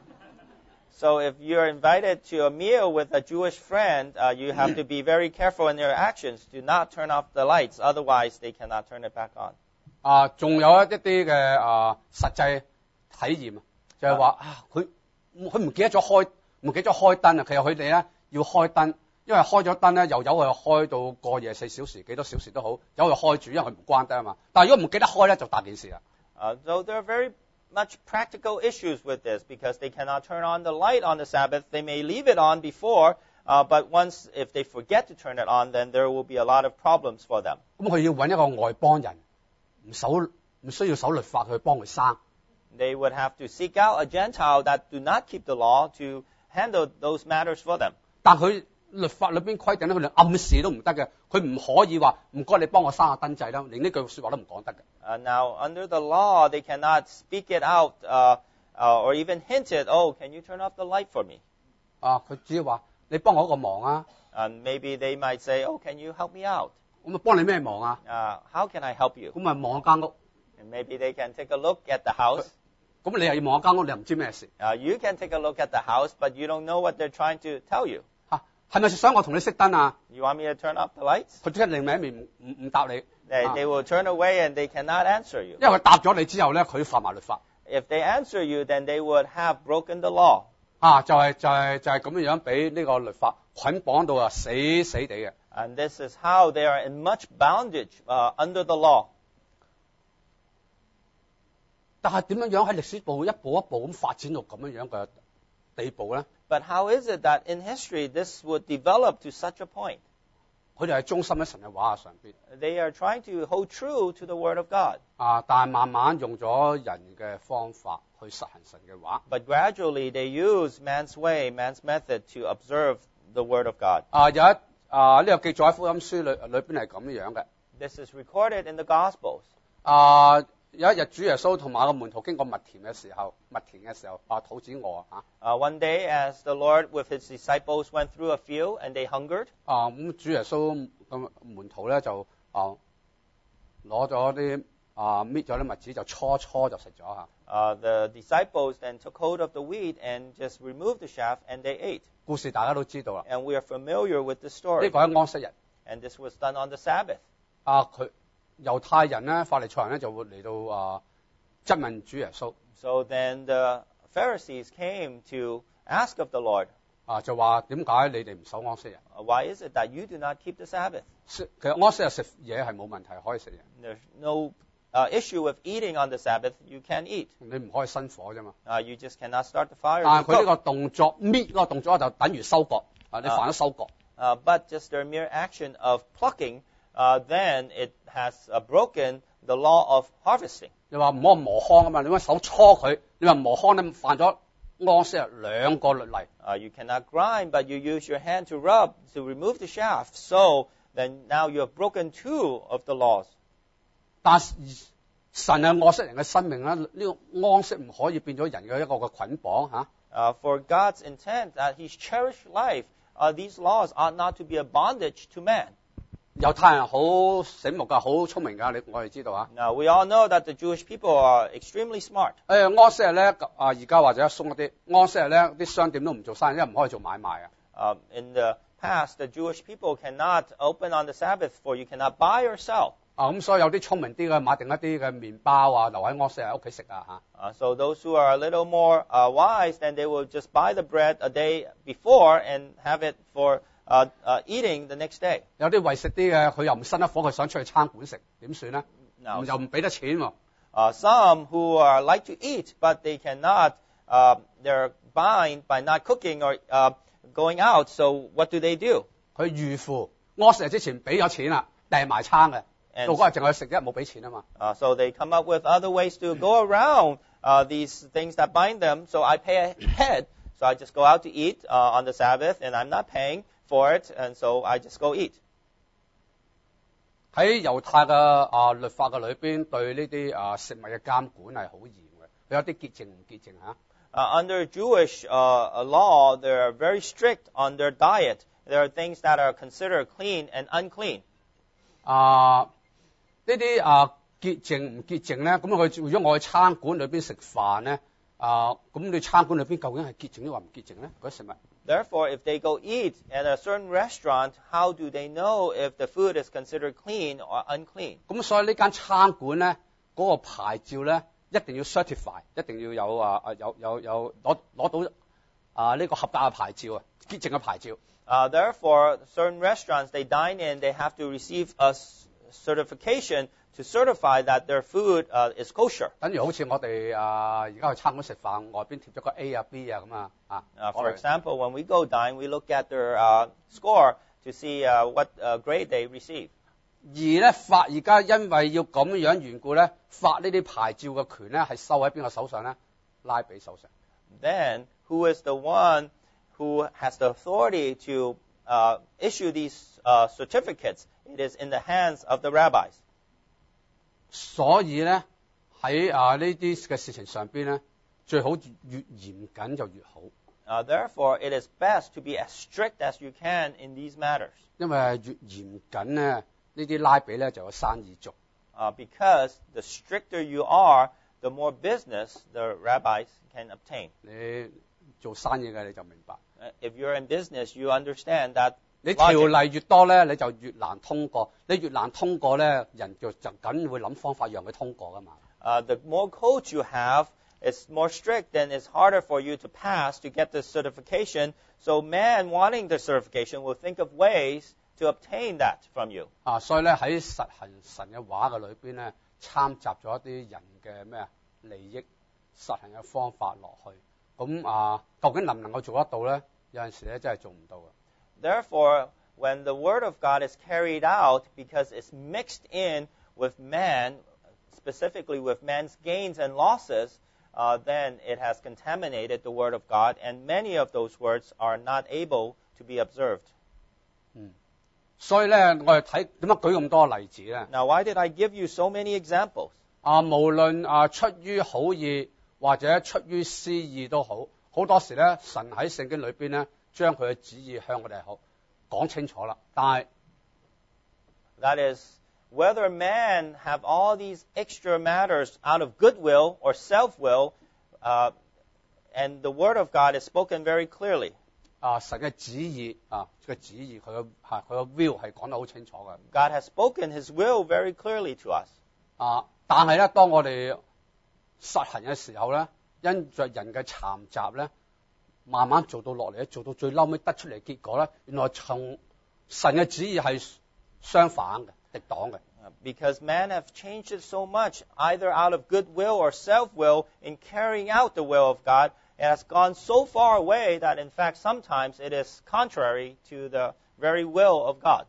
So if you're invited to a meal with a Jewish friend, uh, you have to be very careful in your actions. Do not turn off the lights, otherwise they cannot turn it back on. 啊，仲有一啲嘅啊實際體驗啊，就係話啊，佢佢唔記得咗開，唔記得咗開燈啊。其實佢哋咧要開燈，因為開咗燈咧又由佢開到過夜四小時，幾多小時都好，由佢開住，因為佢唔關燈啊嘛。但係如果唔記得開咧，就大件事啦。 Uh, so there are very much practical issues with this because they cannot turn on the light on the Sabbath. They may leave it on before, uh, but once if they forget to turn it on, then there will be a lot of problems for them. 咁佢要揾一個外邦人，唔守唔需要守律法去幫佢生。 They would have to seek out a Gentile that do not keep the law to handle those matters for them. 但佢律法裏邊規定咧，佢連暗示都唔得嘅，佢唔可以話唔該你幫我生下燈掣啦，連呢句説話都唔講得嘅。 Uh, now, under the law, they cannot speak it out uh, uh, or even hint it, oh, can you turn off the light for me? 啊，佢只要話你幫我一個忙啊， And maybe they might say, oh, can you help me out? 咁啊幫你咩忙啊？ Uh, how can I help you? 咁咪望間屋， And maybe they can take a look at the house. 咁你又要望間屋，你又唔知咩事 Uh, you can take a look at the house, but you don't know what they're trying to tell you. 嚇，係咪想我同你熄燈啊？ You want me to turn off the lights? 佢即刻另另一面唔唔唔答你， They, 啊 they will turn away and they cannot answer you. 因為佢答咗你之後咧，佢犯埋律法 If they answer you, then they would have broken the law. 啊，就係、就係、就係、咁樣樣俾呢個律法捆綁到啊死死地嘅。 And this is how they are in much bondage uh, under the law. 但係點樣樣喺歷史部一步一步咁發展到咁樣樣嘅地步咧？ But how is it that in history this would develop to such a point? 佢哋係忠心喺神嘅話上邊 They are trying to hold true to the Word of God. 啊，但係慢慢用咗人嘅方法去實行神嘅話 But gradually they use man's way, man's method to observe the Word of God. 啊，有一啊呢、這個記載喺福音書裏裏邊係咁樣嘅 This is recorded in the Gospels. 啊。有一日主耶穌同埋個門徒經過麥田嘅時候，麥田嘅時候啊，肚子餓啊 Uh, one day, as the Lord with his disciples went through a field and they hungered, 啊，咁主耶穌咁門徒咧就啊攞咗啲啊搣咗啲麥子就搓搓就食咗嚇。 uh, the disciples then took hold of the wheat and just removed the chaff and they ate. 故事大家都知道啦， And we are familiar with the 呢 story. 個喺安息日 And this was done on the Sabbath. 啊，佢猶太人咧、法利賽人咧就會嚟到啊質問主耶穌 So then the Pharisees came to ask of the Lord, 啊，就話點解你哋唔守安息日？ uh, why is it that you do not keep the Sabbath? 食其實安息日食嘢係冇問題，可以食嘢， There's no uh, issue with eating on the Sabbath. You can eat. 你唔可以生火啫嘛。 Uh, you just cannot start the fire. 但係 to 佢呢 cook. 個動作搣嗰個動作就等於收割啊，你犯咗收割。 Uh, but just their mere action of plucking, uh, then it has uh, broken the law of harvesting. 你話唔好磨糠啊嘛，你揾手搓佢，你話磨糠你犯咗安息日兩個律例。 Uh, you cannot grind, but you use your hand to rub to remove the shaft. So then now you have broken two of the laws. 但神係愛惜人嘅生命啦，呢、這個安息唔可以變咗人嘅一個嘅捆綁嚇。 Uh, for God's intent that He's cherished life, uh, these laws ought not to be a bondage to man. 猶太人好醒目㗎，好聰明㗎，你我哋知道啊。 Now we all know that the Jewish people are extremely smart. 誒安息日咧，啊而家或者鬆一啲，安息日咧啲商店都唔做生意，因為唔可以做買賣啊。 Um, in the past, the Jewish people cannot open on the Sabbath, for you cannot buy or sell. 啊咁所以有啲聰明啲嘅買定一啲嘅麵包啊，留喺安息日屋企食啊嚇。 Uh, so those who are a little more uh, wise, then they will just buy the bread a day before and have it for uh, uh, eating the next day. 有啲為食啲嘅，佢又唔生得火，佢想出去餐館食，點算咧？ Now, 又唔俾得錢喎。 uh, some who are like to eat, but they cannot, uh, they're buying by not cooking or uh, going out. So what do they do? 佢預付安息日之前俾咗錢啦，訂埋餐嘅，到嗰日淨係食啫，冇俾錢啊嘛。 Uh, so they come up with other ways to go around uh, these things that bind them. So I pay ahead. So I just go out to eat uh, on the Sabbath, and I'm not paying for it, and so I just go eat. 喺猶太嘅啊律法嘅裏邊，對呢啲啊食物嘅監管係好嚴嘅，佢有啲潔淨唔潔淨嚇。 Uh, under Jewish uh, law, they're very strict on their diet. There are things that are considered clean and unclean. 啊呢啲啊潔淨唔潔淨咧，咁佢如果我去餐館裏邊食飯咧，啊咁你餐館裏邊究竟係潔淨抑或唔潔淨咧？嗰啲食物？ Therefore, if they go eat at a certain restaurant, how do they know if the food is considered clean or unclean? 咁所以呢間餐館咧，嗰、個牌照咧一定要 certify， 一定要有啊啊有有有攞攞到啊呢、個合格嘅牌照啊，潔淨嘅牌照。 Uh, therefore, certain restaurants they dine in, they have to receive a s- certification to certify that their food uh, is kosher. 等於好似我哋啊而家去餐館食飯，外邊貼咗個 A 啊 B 啊咁啊啊。 Uh, for example, when we go dine, we look at their uh, score to see uh, what uh, grade they receive. 而咧發而家因為要咁樣緣故咧，發呢啲牌照嘅權咧係收喺邊個手上咧？拉比手上。 Then, who is the one who has the authority to uh, issue these uh, certificates? It is in the hands of the rabbis. 所以咧喺啊呢啲嘅事情上邊咧，最好越嚴謹就越好， Uh, therefore, it is best to be as strict as you can in these matters. 因為越嚴謹咧，呢啲拉比咧就有生意做。 Uh, because the stricter you are, the more business the rabbis can obtain. 你做生意嘅你就明白， Uh, if you're in business, you understand that 你條 logic. 例越多咧，你就越難通過。你越難通過咧，人就就梗會諗方法讓佢通過噶嘛。 Uh, the more codes you have, it's more strict, then it's harder for you to pass to get the certification. So man wanting the certification will think of ways to obtain that from you. 啊，所以咧喺實行神嘅話嘅裏邊咧，參雜咗一啲人嘅咩啊利益實行嘅方法落去。咁啊，究竟能唔能夠做得到咧？有陣時咧真係做唔到嘅。 Therefore, when the word of God is carried out, because it's mixed in with man, specifically with man's gains and losses, uh, then it has contaminated the word of God, and many of those words are not able to be observed. 所以咧，我哋睇點解舉咁多例子咧？ Now, why did I give you so many examples? 啊，無論啊出於好意或者出於私意都好，好多時咧，神喺聖經裏邊咧，將佢嘅旨意向我哋好講清楚啦。但係 That is, whether man have all these extra matters out of goodwill or self-will, uh, and the word of God is spoken very clearly. 啊，神嘅旨意啊，個旨意佢嘅嚇佢嘅 will 係講得好清楚嘅。 God has spoken His will very clearly to us. 啊，但係咧，當我哋實行嘅時候咧，因着人嘅摻雜咧，慢慢做到落嚟咧，做到最嬲尾得出嚟結果咧，原來從神嘅旨意係相反嘅，敵擋嘅。 Uh, Because men have changed it so much, either out of goodwill or self-will, in carrying out the will of God, it has gone so far away that, in fact, sometimes it is contrary to the very will of God.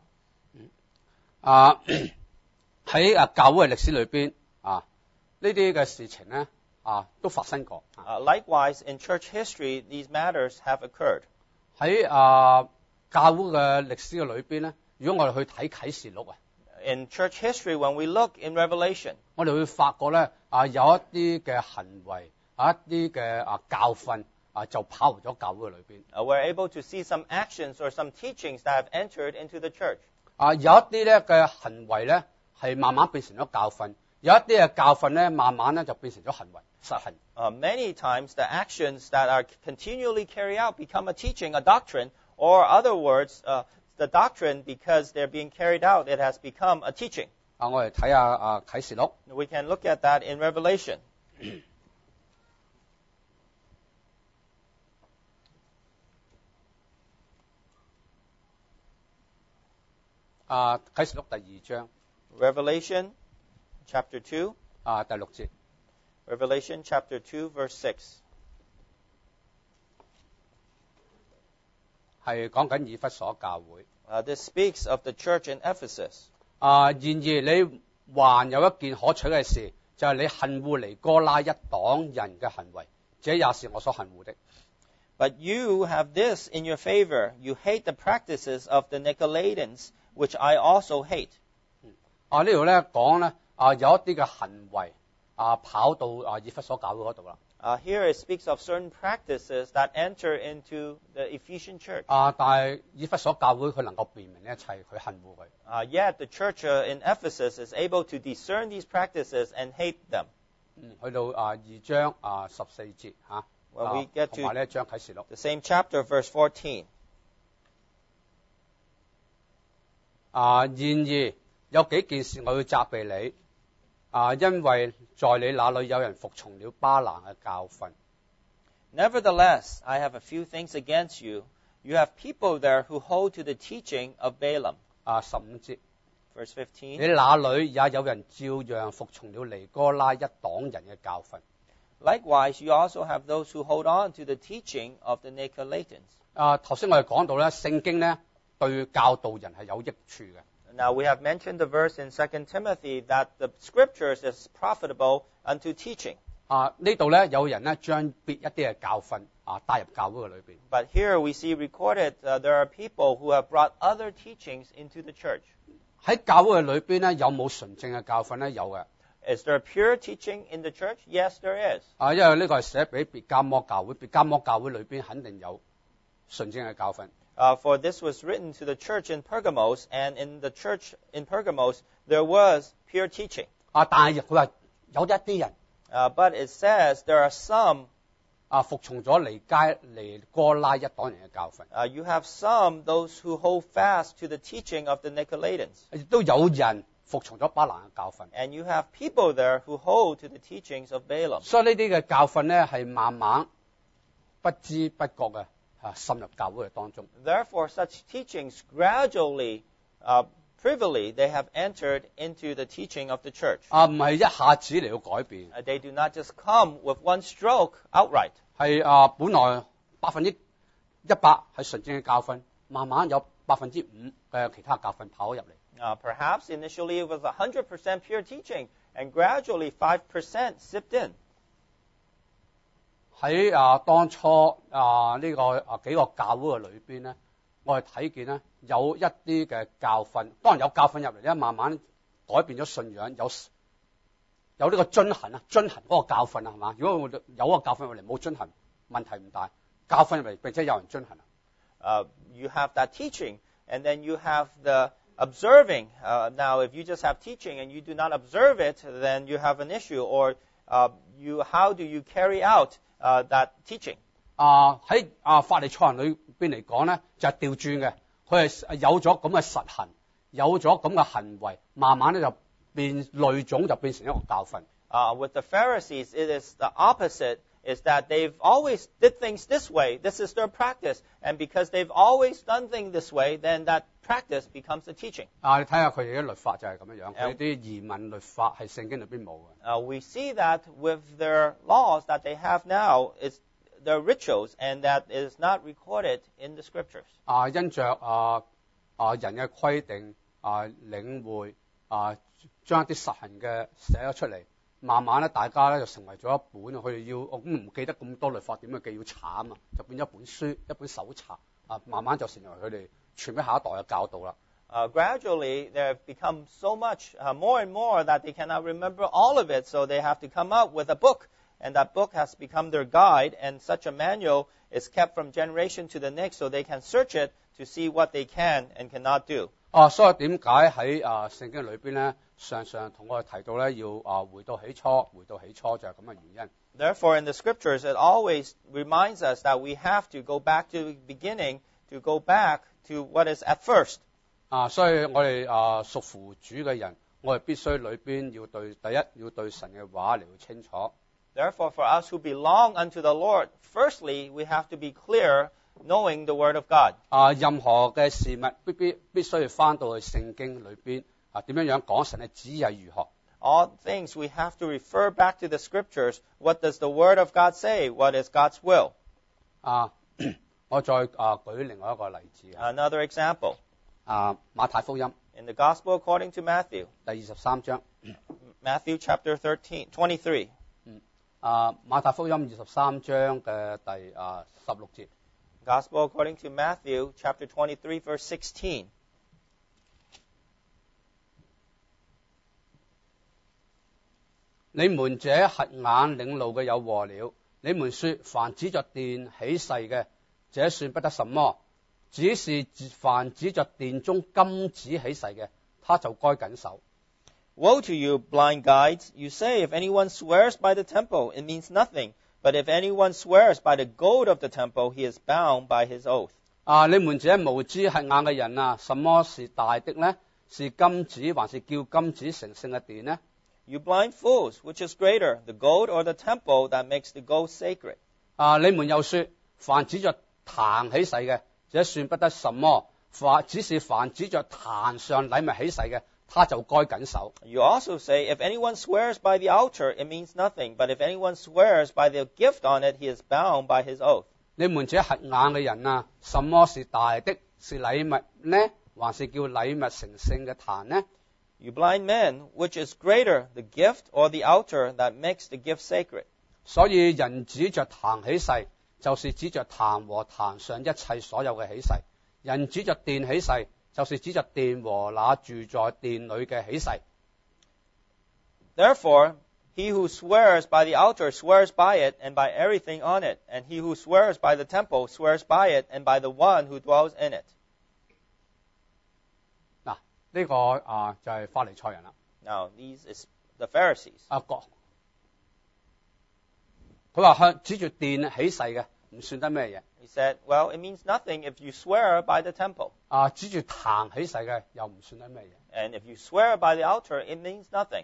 啊，喺啊教會嘅歷史裏邊啊，呢啲嘅事情咧啊都發生過。 Uh, likewise, in church history, these matters have occurred. 喺啊教會嘅歷史嘅裏邊咧，如果我哋去睇啟示錄啊， In church history, when we look in Revelation, 我哋會發覺咧啊有一啲嘅行為啊一啲嘅啊教訓啊就跑入咗教會嘅裏邊。 uh, we're able to see some actions or some teachings that have entered into the church. 啊有一啲咧嘅行為咧係慢慢變成咗教訓，有一啲嘅教訓咧慢慢咧就變成咗行為實行。 Uh, many times, the actions that are continually carried out become a teaching, a doctrine, or other words, uh, the doctrine, because they're being carried out, it has become a teaching. 啊，我哋睇下啊啟示錄 We can look at that in Revelation. 啊啟示錄第二章 Revelation chapter two. 啊第六節。 Revelation chapter two, verse six. 係講緊以弗所教會。 Uh, this speaks of the church in Ephesus. 啊，然而你還有一件可取嘅事，就係、是、你恨惡尼哥拉一黨人嘅行為，這也是我所恨惡的。 But you have this in your favor. You hate the practices of the Nicolaitans, which I also hate. 啊，呢度咧講咧啊，有一啲嘅行為啊跑到啊以弗所教會嗰度啦。 Uh, here it speaks of certain practices that enter into the Ephesian church. 啊，但係以弗所教會佢能夠辨明呢一切，佢恨惡佢。 Uh, yet the church uh, in Ephesus is able to discern these practices and hate them. 嗯，去到啊二章啊十四節嚇， When we get 同埋 to 呢一章啟示錄。 the same chapter, verse fourteen. 啊，然而有幾件事我要責備你，啊，因為在你那裏有人服從了巴蘭嘅教訓。 Nevertheless, I have a few things against you. You have people there who hold to the teaching of Balaam. 啊，十五節， Verse 你 fifteen. 那裏也有人照樣服從了尼哥拉一黨人嘅教訓。 Likewise, you also have those who hold on to the teaching of the Nicolaitans. 啊，頭先我哋講到咧，聖經咧對教導人係有益處嘅。 Now, we have mentioned the verse in Second Timothy that the scriptures is profitable unto teaching. 啊，呢度咧有人咧將別一啲嘅教訓啊帶入教會嘅裏邊。 But here we see recorded uh, there are people who have brought other teachings into the church. 喺教會嘅裏邊咧有冇純正嘅教訓咧？有嘅。 Is there pure teaching in the church? Yes, there is. 啊，因為呢個係寫俾別迦摩教會，別迦摩教會裏邊肯定有純正嘅教訓。 Uh, for this was written to the church in Pergamos, and in the church in Pergamos there was pure teaching. 啊，但係佢話有一啲人 Uh, but it says there are some, 啊服從咗尼加尼哥拉一黨人嘅教訓， uh, you have some, those who hold fast to the teaching of the Nicolaitans. 亦都有人服從咗巴蘭嘅教訓。 And you have people there who hold to the teachings of Balaam. 所以呢啲嘅教訓咧係慢慢不知不覺嘅啊滲入教會嘅當中。 Therefore, such teachings gradually, uh, privily, they have entered into the teaching of the church. 啊，唔係一下子嚟到改變， Uh, they do not just come with one stroke outright. 係啊本來百分之一百係純正嘅教訓，慢慢有百分之五嘅其他教訓跑入嚟。 Uh, perhaps initially it was one hundred percent pure teaching, and gradually five percent sipped in. 喺啊當初啊呢、這個啊幾個教會嘅裏邊咧，我哋睇見咧有一啲嘅教訓，當然有教訓入嚟咧，慢慢改變咗信仰，有有呢個遵行啊，遵行嗰個教訓啊，係嘛？如果有嗰個教訓入嚟冇遵行，問題唔大。教訓入嚟並且有人遵行。 Uh, you have that teaching, and then you have the observing. Uh, now, if you just have teaching and you do not observe it, then you have an issue. Or uh, you, how do you carry out uh, that teaching? 啊喺啊法利賽人裏邊嚟講咧，就係調轉嘅，佢係有咗咁嘅實行，有咗咁嘅行為，慢慢咧就變類種，就變成一個教訓。 Uh, with the Pharisees, it is the opposite. Is that they've always did things this way. This is their practice. And because they've always done things this way, then that practice becomes a teaching. 啊，你睇下佢哋啲律法就係咁樣樣， Yeah. 佢啲移民律法係聖經裏邊冇嘅。 Uh, we see that with their laws that they have now, is their rituals, and that is not recorded in the scriptures. 啊，因着啊啊人嘅規定啊領會啊，將一啲實行嘅寫咗出嚟， 慢慢咧大家咧就成為咗一本，佢哋要我咁唔記得咁多律法點去記，要慘啊，就變咗一本書、一本手冊啊，慢慢就成為佢哋傳俾下一代嘅教導啦。 Uh, gradually, they have become so much, uh, more and more, that they cannot remember all of it, so they have to come up with a book, and that book has become their guide, and such a manual is kept from generation to the next, so they can search it to see what they can and cannot do. 啊，所以點解喺啊聖經裏邊咧，常常同我哋提到咧，要啊回到起初，回到起初就係咁嘅原因。 Therefore, in the scriptures, it always reminds us that we have to go back to the beginning, to go back to what is at first. 啊，所以我哋啊屬乎主嘅人，我哋必須裏邊要對第一要對神嘅話嚟到清楚。 Therefore, for us who belong unto the Lord, firstly, we have to be clear, knowing the Word of God. 啊，任何嘅事物必必必須要翻到去聖經裏邊啊，點樣樣講神嘅旨意係如何？ All things we have to refer back to the scriptures. What does the Word of God say? What is God's will? 啊，我再啊舉另外一個例子 Another example. 啊，馬太福音 In the Gospel according to Matthew, 第二十三章。 Matthew chapter thirteen, twenty-three. 啊，馬太福音二十三章嘅第啊十六節。 Gospel according to Matthew chapter twenty-three, verse sixteen. 你們這瞎眼領路嘅有禍了！你們說凡指着殿起誓嘅，這算不得什麼；只是凡指着殿中金子起誓嘅，他就該謹守。 Woe to you, blind guides! You say, if anyone swears by the temple, it means nothing. But if anyone swears by the gold of the temple, he is bound by his oath. 啊！你們這無知瞎眼嘅人啊，什麼是大的呢？是金子還是叫金子成聖嘅殿呢？ You blind fools, which is greater, the gold or the temple that makes the gold sacred? 啊！你們又說，凡指着壇起誓嘅，這算不得什麼；凡只是凡指着壇上禮物起誓嘅，他就該謹守。 You also say, if anyone swears by the altar, it means nothing. But if anyone swears by the gift on it, he is bound by his oath. 你們這瞎眼嘅人啊，什麼是大的？是禮物呢，還是叫禮物成聖嘅壇呢？ You blind men, which is greater, the gift or the altar that makes the gift sacred? 所以人指着壇起誓，就是指着壇和壇上一切所有嘅起誓；人指着殿起誓，就是指着殿和那住在殿裏嘅起誓。 Therefore, he who swears by the altar swears by it and by everything on it, and he who swears by the temple swears by it and by the one who dwells in it. 嗱，呢個啊就係法利賽人啦。 Now, these is the Pharisees. 啊國，佢話向指住殿起誓嘅，唔算得咩嘢。 He said, well, it means nothing if you swear by the temple. 啊，指住壇起誓嘅，又唔算得咩嘢。 And if you swear by the altar, it means nothing.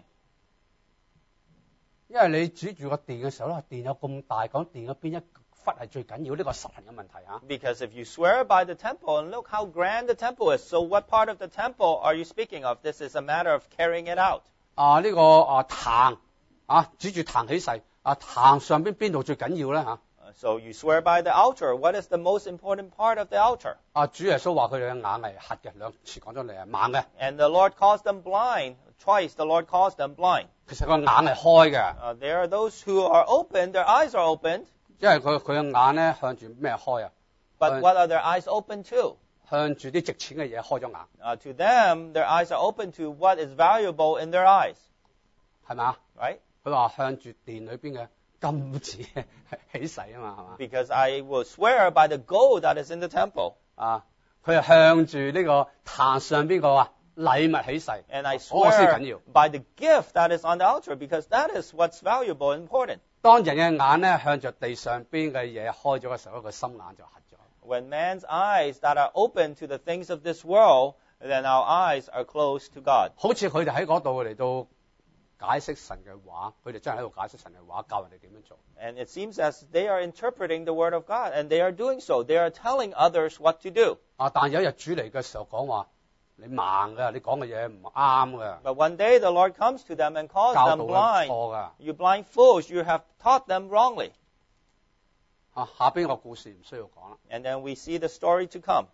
因為你指住個殿嘅時候咧，殿有咁大，講殿嘅邊一忽係最緊要，呢個實行嘅問題嚇。 Because if you swear by the temple, and look how grand the temple is, so what part of the temple are you speaking of? This is a matter of carrying it out. 啊，呢個啊壇啊，指住壇起誓，啊壇上邊邊度最緊要咧嚇？ Uh, So you swear by the altar. What is the most important part of the altar? 啊，主耶穌話佢哋嘅眼係瞎嘅，兩次講咗你係盲嘅， And the Lord calls them blind. Twice the Lord calls them blind. 其實個眼係開嘅， Uh, there are those who are open, their eyes are opened, 因為佢佢嘅眼咧向住咩開啊？ but Uh, what are their eyes open to? 向住啲值錢嘅嘢開咗眼， Uh, to them, their eyes are open to what is valuable in their eyes, 係咪啊？ right? 佢話向住殿裏邊嘅金子起誓啊嘛，係嘛？ Because I will swear by the gold that is in the temple. 啊，佢係向住呢個壇上邊個啊禮物起誓， And I 嗰個先 swear 緊要。 by the gift that is on the altar, because that is what's valuable and important. 當人嘅眼咧向着地上邊嘅嘢開咗嘅時候，個心眼就瞎咗。 When man's eyes that are open to the things of this world, then our eyes are closed to God. 好似佢哋喺嗰度嚟到解釋神嘅話，佢哋真係喺度解釋神嘅話，教人哋點樣做。 And it seems as they are interpreting the word of God, and they are doing so. They are telling others what to do. 啊，但有一日主嚟嘅時候講話，你盲㗎，你講嘅嘢唔啱㗎， But one day the Lord comes to them and calls 教 them 導係 blind. 錯㗎。 You blind fools, you have taught them wrongly. 啊，下邊個故事唔需要講啦， And then we see the story to come.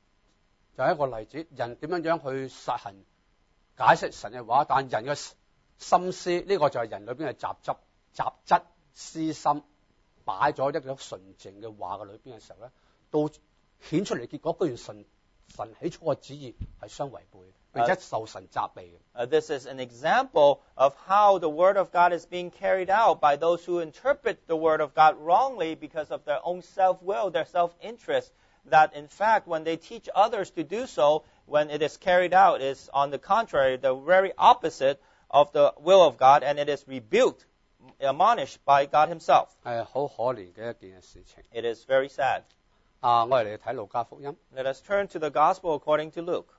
就係一個例子，人點樣樣去實行解釋神嘅話，但人嘅心思呢、這個就係人裏邊嘅雜質、雜質私心，擺咗一個純淨嘅話嘅裏邊嘅時候咧，到顯出嚟結果，居然神神起初嘅旨意係相違背，並且受神責備嘅。 Uh, this is an example of how the Word of God is being carried out by those who interpret the Word of God wrongly because of their own self-will, their self-interest, that in fact when they teach others to do so, when it is carried out, is on the contrary, the very opposite of the will of God, and it is rebuked, admonished by God Himself. 係好可憐嘅一件事情。 It is very sad. 啊，我哋嚟睇路加福音。 Let us turn to the Gospel according to Luke.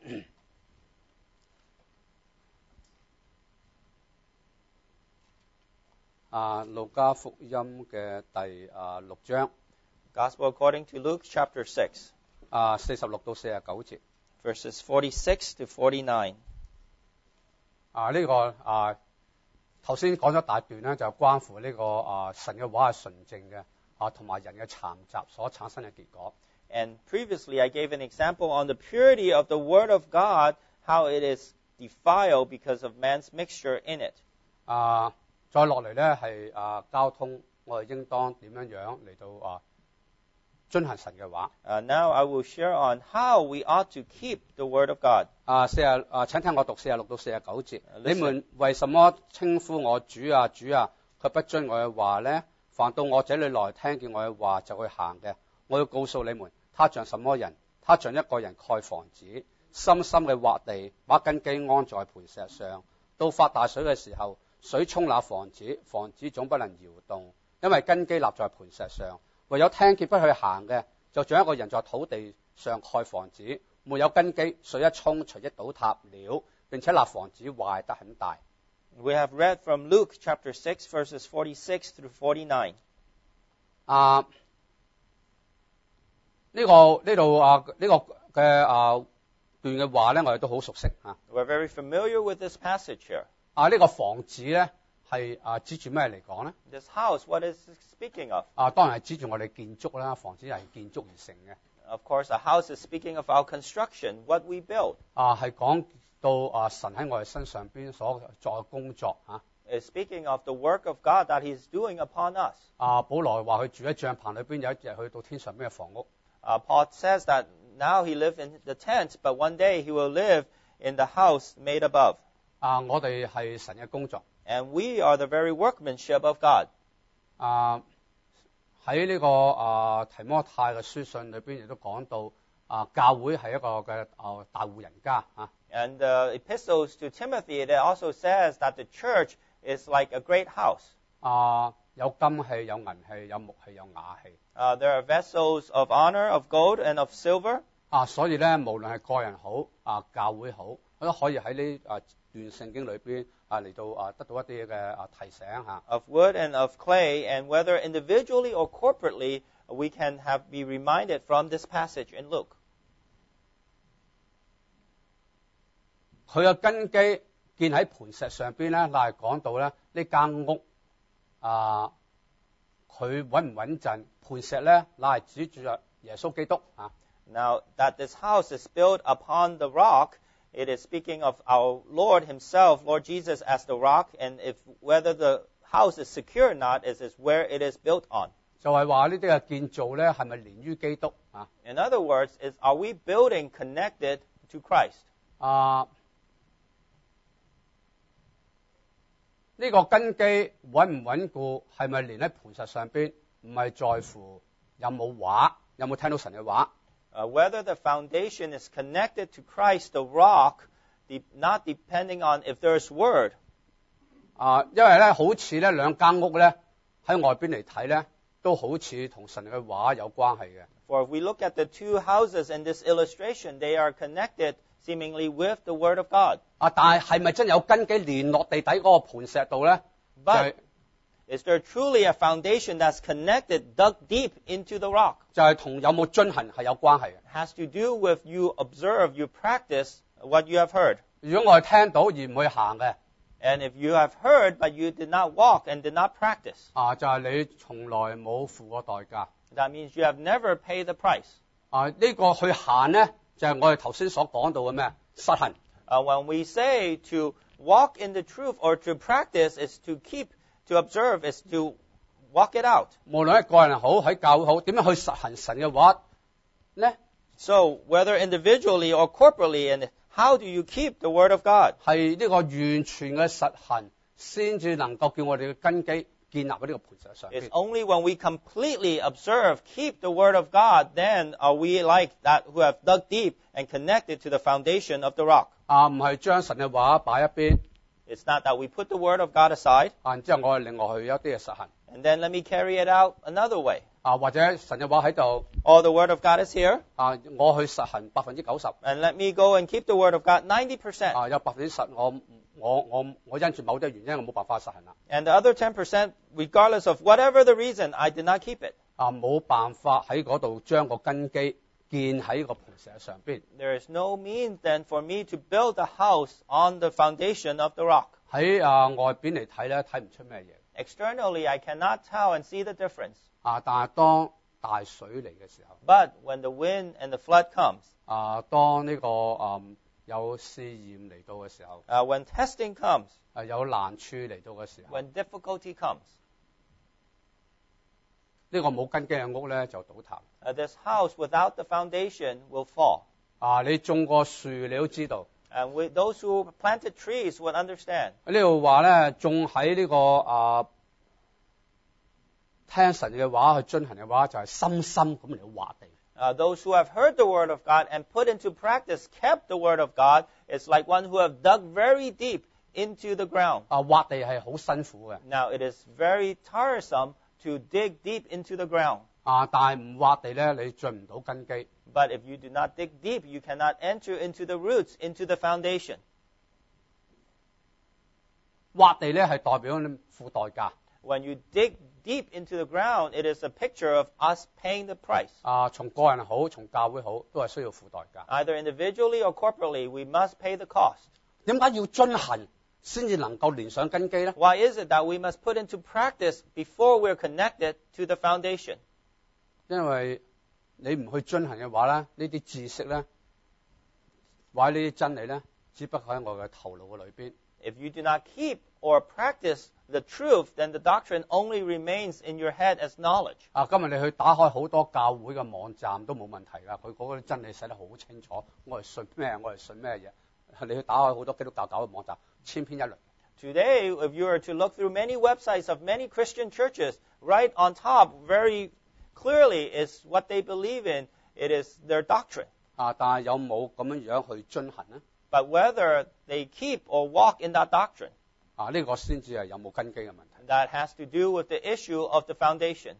啊，路加福音嘅第啊六章 Gospel according to Luke, chapter six, 啊四十六到四十九節。 verses forty-six to forty-nine. 啊，呢、這個啊頭先講咗大段咧，就關乎呢、這個啊神嘅話係純正嘅啊，同埋人嘅摻雜所產生嘅結果。 And previously I gave an example on the purity of the Word of God, how it is defiled because of man's mixture in it. 啊，再落嚟咧係啊交通，我哋應當點樣樣嚟到啊遵行神嘅話。 Uh, now I will share on how we ought to keep the Word of God. 啊四十啊，請聽我讀四十六到四十九節。 Listen. 你們為什麼稱呼我主啊主啊，卻不遵我嘅話呢？凡到我這裏來聽見我嘅話就去行嘅，我要告訴你們，他像什麼人？他像一個人蓋房子，深深嘅挖地，把根基安在磐石上。到發大水嘅時候，水沖那房子，房子總不能搖動，因為根基立在磐石上。唯有聽見不去行嘅，就像一個人在土地上蓋房子，沒有根基，水一沖，隨即倒塌了，並且那房子壞得很大。 We have read from Luke chapter six, verses forty-six through forty-nine. 啊，呢、這個呢度啊呢、這個嘅啊段嘅話咧，我哋都好熟悉啊。 We're very familiar with this passage here. 啊，呢、這個房子咧係啊指住咩嚟講咧？ This house, what is it speaking of? 啊，當然係指住我哋建築啦，房子係建築而成嘅。 Of course, a house is speaking of our construction, what we build. 啊，係講到啊神喺我哋身上邊所作嘅工作啊。 It's speaking of the work of God that He's doing upon us. 啊，保羅話佢住喺帳棚裏邊，有一日去到天上邊嘅房屋。 Uh, Paul says that now he lives in the tent, but one day he will live in the house made above. 啊，我哋係神嘅工作。 And we are the very workmanship of God. 啊，喺呢個啊提摩太嘅書信裏邊亦都講到啊，教會係一個嘅啊大戶人家啊。 And the epistles to Timothy, it also says that the church is like a great house. 啊，有金器、有銀器、有木器、有瓦器。 Uh, there are vessels of honor, of gold, and of silver. 啊，所以咧，無論係個人好啊，教會好，都可以喺呢啊段聖經裏邊啊嚟到啊得到一啲嘅啊提醒嚇。 Of wood and of clay, and whether individually or corporately, we can have be reminded from this passage in Luke. 佢嘅根基建喺磐石上邊咧，嗱係講到咧呢間屋啊，佢穩唔穩陣？磐石咧，嗱係指住耶穌基督啊。 Now, that this house is built upon the rock, it is speaking of our Lord Himself, Lord Jesus, as the rock, and if whether the house is secure or not is, is where it is built on. 就係話呢啲嘅建造咧，係咪連於基督啊？ In other words, is are we building connected to Christ? 啊，呢、個根基穩唔穩固，係咪連喺磐石上邊？唔係在乎有冇話，有冇聽到神嘅話。 Uh, whether the foundation is connected to Christ, the rock, de- not depending on if there's word. 啊，因為咧，好似咧兩間屋咧喺外邊嚟睇咧，都好似同神嘅話有關係嘅。 For if we look at the two houses in this illustration, they are connected seemingly with the word of God. 啊，但係係咪真有根基連落地底嗰個磐石度咧？就 But 係 is there truly a foundation that's connected, dug deep into the rock? 就係同有冇遵行係有關係嘅。 Has to do with you observe, you practice what you have heard. 如果我係聽到而唔去行嘅， And if you have heard, but you did not walk and did not practice, 啊，就係、你從來冇付過代價。 that means you have never paid the price. 啊，呢、個去行咧，就係、我哋頭先所講到嘅咩？實行。 Uh, when we say to walk in the truth or to practice is to keep, to observe is to walk it out. 無論係個人好，喺教會好，點樣去實行神嘅話呢？ So whether individually or corporately, and how do you keep the Word of God? 係呢個完全嘅實行，先至能夠叫我哋嘅根基建立喺呢個磐石上 It's 邊。 only when we completely observe, keep the Word of God, then are we like that who have dug deep and connected to the foundation of the rock. 啊，唔係將神嘅話擺一邊， It's not that we put the Word of God aside, 啊，然之後我哋另外去一啲嘅實行。 and then let me carry it out another way. 啊，或者神嘅話喺度， Or the Word of God is here, 啊，我去實行百分之九十， and let me go and keep the Word of God ninety percent. 啊，有百分之十我我我我因住某啲原因我冇辦法實行啦， And the other ten percent, regardless of whatever the reason, I did not keep it. 啊，冇辦法喺嗰度將個根基建喺個磐石上邊。 There is no means then for me to build a house on the foundation of the rock. 喺啊外邊嚟睇咧，睇唔出咩嘢。 Externally, I cannot tell and see the difference. 啊，但係當大水嚟嘅時候， But when the wind and the flood comes, 啊，當呢、個嗯有試驗嚟到嘅時候， uh, when testing comes, 啊有難處嚟到嘅時候， when difficulty comes, 呢個冇根基嘅屋咧就倒塌。 uh, this house without the foundation will fall. 啊，你種個樹你都知道。 And we, those who planted trees would understand. 呢度話咧，種喺呢個啊聽神嘅話去遵行嘅話，就係、深深咁嚟畫地。 Uh, those who have heard the word of God and put into practice, kept the word of God, it's like one who have dug very deep into the ground. 啊，畫地係好辛苦嘅。 Now, it is very tiresome to dig deep into the ground. 啊，但係唔畫地咧，你進唔到根基。 But if you do not dig deep, you cannot enter into the roots, into the foundation. 畫地咧係代表你付代價。 When you dig deep into the ground, it is a picture of us paying the price. 啊，從個人好，從教會好，都係需要付代價。 Either individually or corporately, we must pay the cost. 點解要遵行先至能夠連上根基咧？ Why is it that we must put into practice before we're connected to the foundation? 因為你唔去遵行嘅話咧，呢啲知識咧，或者呢啲真理咧，只不過喺我嘅頭腦嘅裏邊。 If you do not keep or practice the truth, then the doctrine only remains in your head as knowledge. 啊，今日你去打開好多教會嘅網站都冇問題㗎，佢嗰啲真理寫得好清楚。我係信咩？我係信咩嘢？你去打開好多基督教教會網站，千篇一律。 Today, if you were to look through many websites of many Christian churches, right on top, very clearly is what they believe in. It is their doctrine. 啊，但係有冇咁樣樣去遵行呢？ But whether they keep or walk in that doctrine, 啊，呢、個先至係有冇根基嘅問題。 that has to do with the issue of the foundation.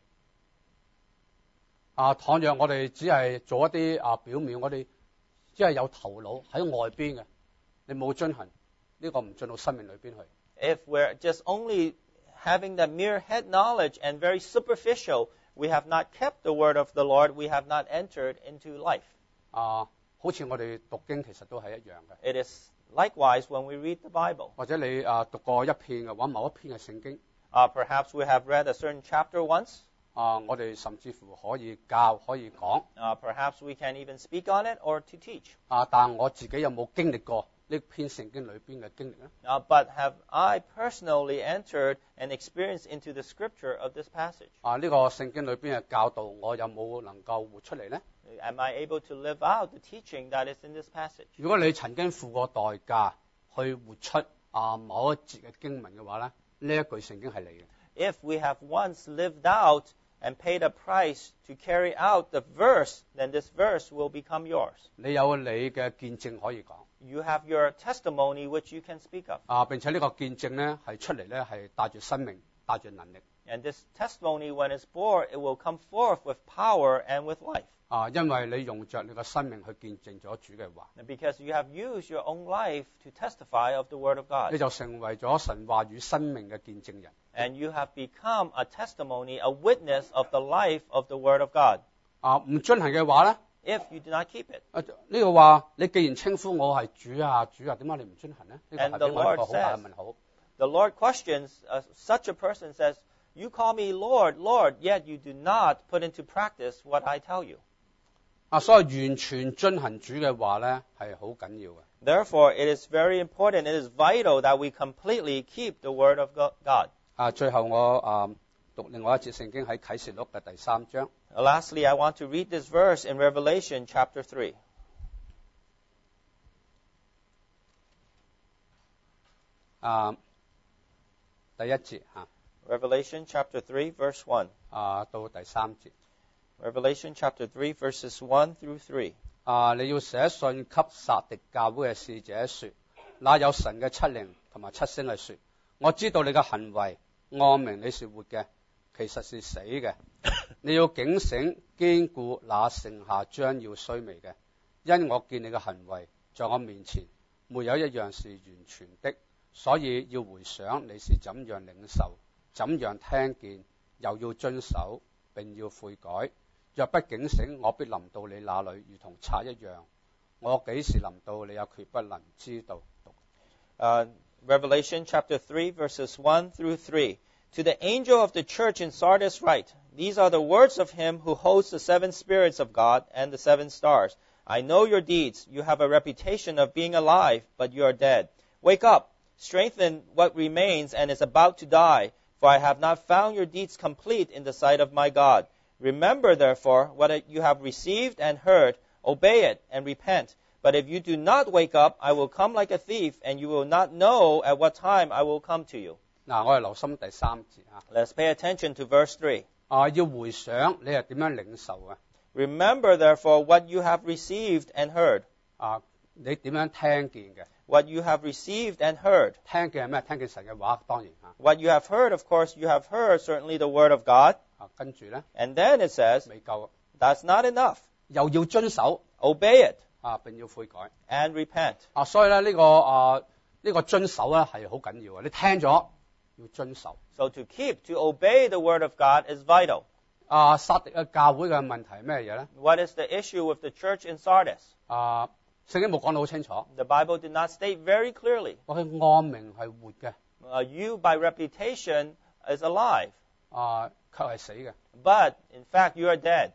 啊，倘若我哋只係做一啲啊表面，我哋只係有頭腦喺外邊嘅，你冇遵行，呢、個唔進到生命裏邊去。 If we're just only having the mere head knowledge and very superficial, we have not kept the word of the Lord, we have not entered into life. 啊，好似我哋讀經其實都係一樣嘅。 It is likewise when we read the Bible. 或者你啊讀過一篇嘅話，某一篇嘅聖經， Uh, perhaps we have read a certain chapter once. 啊，我哋甚至乎可以教，可以講。 Uh, perhaps we can even speak on it or to teach. 啊，但我自己有冇經歷過呢篇聖經裏邊嘅經歷咧？ Uh, but have I personally entered and experienced into the scripture of this passage? 啊，呢個聖經裏邊嘅教導，我有冇能夠活出嚟咧？ Am I able to live out the teaching that is in this passage? 如果你曾經付過代價去活出啊某一節嘅經文嘅話咧，呢一句聖經係你嘅。 If we have once lived out and paid a price to carry out the verse, then this verse will become yours. 你有你嘅見證可以講。 You have your testimony which you can speak of. 啊，並且呢個見證咧係出嚟咧係帶住生命，帶住能力。 And this testimony, when it's born, it will come forth with power and with life. 啊，因為你用着你個生命去見證咗主嘅話， And because you have used your own life to testify of the Word of 你 God. 就成為咗神話與生命嘅見證人。 And you have become a testimony, a witness of the life of the Word of God. 啊，唔遵行嘅話咧， If you do not keep it. 啊呢個話你既然稱呼我係主啊主啊，點解你唔遵行咧？呢、 And 個係 the 俾我一個 Lord 好大嘅 says- 問號。 The Lord questions, uh, such a person says, you call me Lord, Lord, yet you do not put into practice what I tell you. 啊，所以完全遵行主嘅話咧係好緊要嘅。 Therefore, it is very important, it is vital that we completely keep the Word of God. 啊，最後我啊讀另外一節聖經喺啟示錄嘅第三章。 Lastly, I want to read this verse in Revelation chapter three. 啊，第一節嚇， Revelation chapter three, verse one. 啊到第三節。 Revelation chapter three, verses one through three. 啊，你要寫信給撒狄教會嘅使者說，那有神嘅七靈同埋七星嘅說，我知道你嘅行為，按名你是活嘅，其實是死嘅。你要警醒堅固那剩下將要衰微嘅，因我見你嘅行為在我面前沒有一樣是完全的，所以要回想你是怎樣領受，怎樣聽見，又要遵守，並要悔改。若不警醒，我必臨到你那裏，如同賊一樣。我幾時臨到你，也決不能知道。 Uh, Revelation chapter three, verses one through three. To the angel of the church in Sardis write, These are the words of him who holds the seven spirits of God and the seven stars. I know your deeds. You have a reputation of being alive, but you are dead. Wake up, strengthen what remains and is about to die, for I have not found your deeds complete in the sight of my God. Remember, therefore, what you have received and heard, obey it and repent. But if you do not wake up, I will come like a thief, and you will not know at what time I will come to you. 嗱，我哋留心第三節啊。 Let's pay attention to verse three. 啊，要回想你係點樣領受嘅。 Remember, therefore, what you have received and heard. 啊，你點樣聽見嘅？ What you have received and heard. 聽見係咩？聽見神嘅話，當然嚇。 What you have heard, of course, you have heard certainly the word of God. 啊，跟住咧， And then it says, 未夠， that's not enough. 又要遵守 Obey it 啊，並要悔改。 and repent. 啊，所以咧呢、個啊呢、個遵守咧係好緊要嘅。你聽咗要遵守。 So to keep, to obey the word of God is vital. 啊，撒狄嘅教會嘅問題係咩嘢咧？ What is the issue with the church in Sardis? 啊，聖經冇講到好清楚。 The Bible did not state very clearly. 我佢按名係活嘅， Uh, you, by reputation, is alive. 啊，卻係死嘅。 But, in fact, you are dead.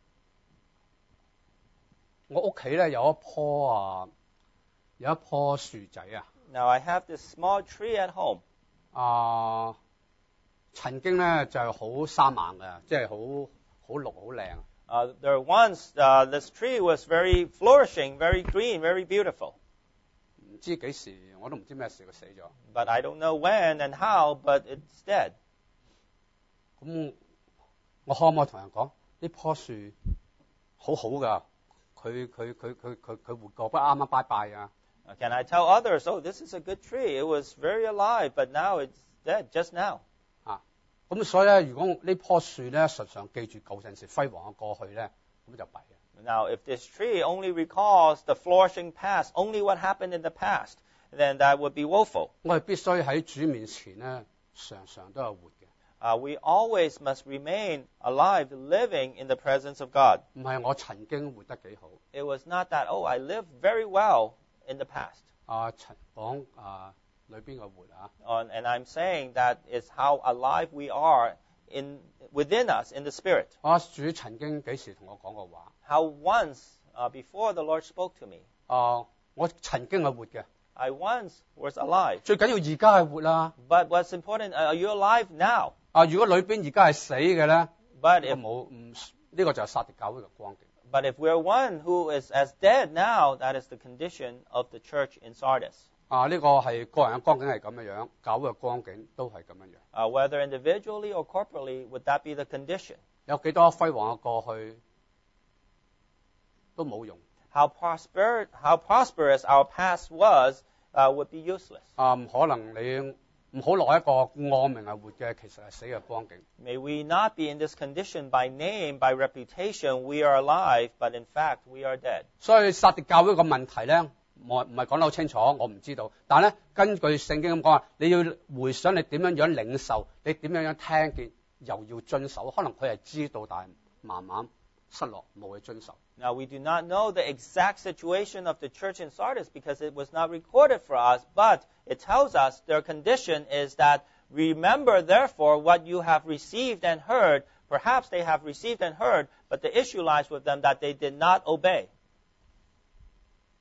我屋企咧有一棵啊，有一棵樹仔啊， Now, I have this small tree at home. 啊，曾經咧就係好生猛嘅，即係好好綠好靚。 Uh, there once, uh, this tree was very flourishing, very green, very beautiful. 唔知幾時，我都唔知咩事佢死咗。 But I don't know when and how, but it's dead. 咁我可唔可以同人講呢棵樹好好㗎？佢佢佢佢佢佢活過，不過啱啱拜拜啊！ Uh, Can I tell others, oh, this is a good tree. It was very alive, but now it's dead, just now. 啊，咁所以咧，如果呢棵樹咧常常記住舊陣時輝煌嘅過去咧，咁就弊啊！ Now, if this tree only recalls the flourishing past, only what happened in the past, then that would be woeful. 我哋必須喺主面前咧，常常都係活嘅， Uh, we always must remain alive, living in the presence of God. 唔係我曾經活得幾好 It was not that, oh, I lived very well in the past. 啊，曾講啊裏邊嘅活啊， On, and I'm saying that is how alive we are in within us, in the Spirit. 啊主曾經幾時同我講過話 How once, uh, before the Lord spoke to me, 啊，我曾經係活嘅， I once was alive. 最緊要而家係活啦。 But what's important, uh, are you alive now? 啊，如果裏邊而家係死嘅咧， But 我 if, 冇唔呢個就係撒狄教會嘅光景。 but if we're one who is as dead now, that is the condition of the church in Sardis. 啊，呢個係個人嘅光景係咁樣樣，教會嘅光景都係咁樣樣。 Uh, whether individually or corporately, would that be the condition? 有幾多輝煌嘅過去都冇用。 How, prosper, how prosperous our past was uh, would be useless. 啊，唔可能你唔好落一個按名係活嘅，其實係死嘅光景。 May we not be in this condition by name, by reputation, we are alive, but in fact we are dead. 所以撒狄教會個問題咧，我唔係講得好清楚，我唔知道。但係咧，根據聖經咁講話，你要回想你點樣樣領受，你點樣樣聽見，又要遵守。可能佢係知道，但係慢慢失落，冇去遵守。 Now, we do not know the exact situation of the church in Sardis because it was not recorded for us, but it tells us their condition is that, remember, therefore, what you have received and heard. Perhaps they have received and heard, but the issue lies with them that they did not obey.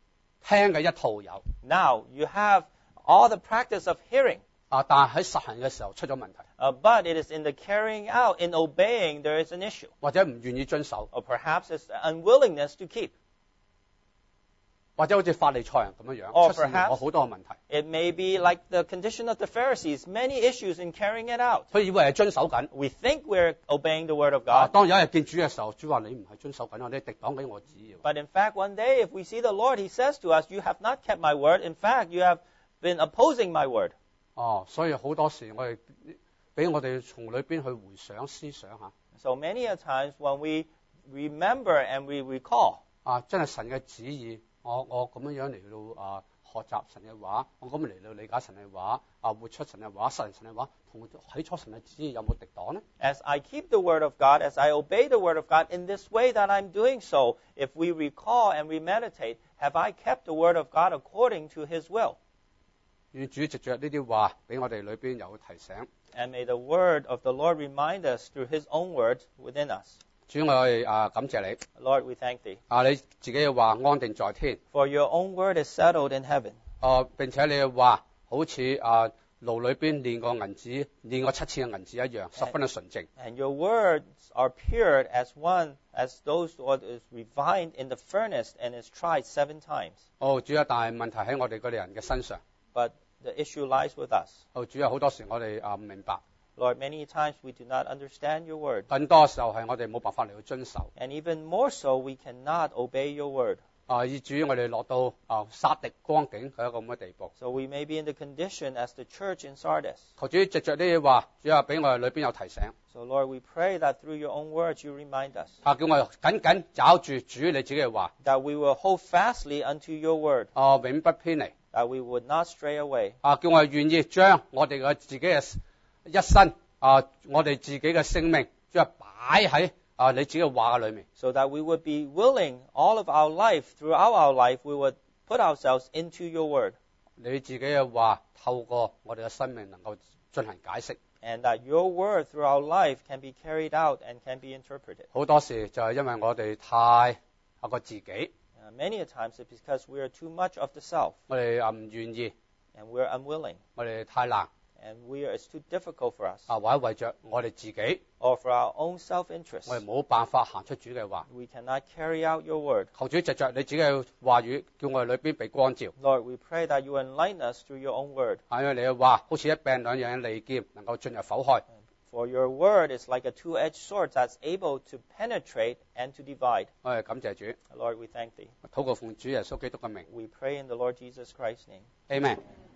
聽嘅一套有 Now you have all the practice of hearing, 啊，但係喺實行嘅時候出咗問題， uh, but it is in the carrying out, in obeying, there is an issue. 或者唔願意遵守， Or perhaps it's the unwillingness to keep. 或者好似法利賽人咁樣樣， Or 出現 perhaps- 我好多嘅問題， It may be like the condition of the Pharisees, many issues in carrying it out. 佢以為係遵守緊。 We think we're obeying the word of 啊！ God, 當有一日見主嘅時候，主話你唔係遵守緊啊，你敵擋緊我旨意。 but in fact, one day if we see the Lord, He says to us, you have not kept my word. In fact, you have been opposing my word. 哦，所以好多時我哋俾我哋從裏邊去回想思想下， So many a times when we remember and we recall, 啊，真係神嘅旨意，我我咁樣樣嚟到啊學習神嘅話，我咁樣嚟到理解神嘅話，啊活出神嘅話，實行神嘅話，同起初神嘅旨意有冇敵擋呢？ as I keep the word of God, as I obey the word of God in this way that I'm doing so, if we recall and we meditate, have I kept the word of God according to His will? 願主藉着呢啲話俾我哋裏邊有提醒。 And may the word of the Lord remind us through His own word within us. 主，我哋啊感謝你， Lord, we thank Thee. 啊你自己嘅話安定在天， For your own word is settled in heaven. 啊並且你嘅話好似啊爐裏邊煉過銀子，煉過七次嘅銀子一樣，十分嘅純正。 And your words are pure as one, as those what is refined in the furnace and is tried seven times. 哦，主啊，但係問題喺我哋嗰啲人嘅身上。 But the issue lies with us. 哦，主啊，好多時我哋啊唔明白， Lord, many times we do not understand your word. 更多時候係我哋冇辦法嚟去遵守。 And even more so, we cannot obey your word. 啊，以至於我哋落到啊殺敵光景嘅一個咁嘅地步。 So we may be in the condition as the church in Sardis. 求主藉着呢啲話，主啊，俾我哋裏邊有提醒， So Lord, we pray that through your own words you remind us 啊，叫我哋緊緊抓住主你自己嘅話， that we will hold fastly unto your word, 啊，永不偏離。 that we would not stray away. 啊，叫我哋願意將我哋嘅自己嘅一生，啊，我哋自己嘅性命，主啊，擺喺啊你自己嘅話嘅裏面。 So that we would be willing all of our life, throughout our life, we would put ourselves into your word. 你自己嘅話透過我哋嘅生命能夠進行解釋。 And that your word through our life can be carried out and can be interpreted. 好多時就係因為我哋太一個自己， Uh, many a times it's because we are too much of the self 我哋啊唔願意， and we're unwilling 我哋太難 and we are, it's too difficult for us 啊，或者為着我哋自己， or for our own self-interest. 我哋冇辦法行出主嘅話。 We cannot carry out your word. 求主藉着你自己嘅話語，叫我哋裏邊被光照。 Lord, we pray that you enlighten us through your own word. 啊，因為你嘅話好似一柄兩樣嘅利劍，能夠進入剖開。 For your word is like a two-edged sword that's able to penetrate and to divide. 我哋感謝主， Lord, we thank thee. 禱告奉主耶穌基督嘅名 We pray in the Lord Jesus Christ's name. ，Amen。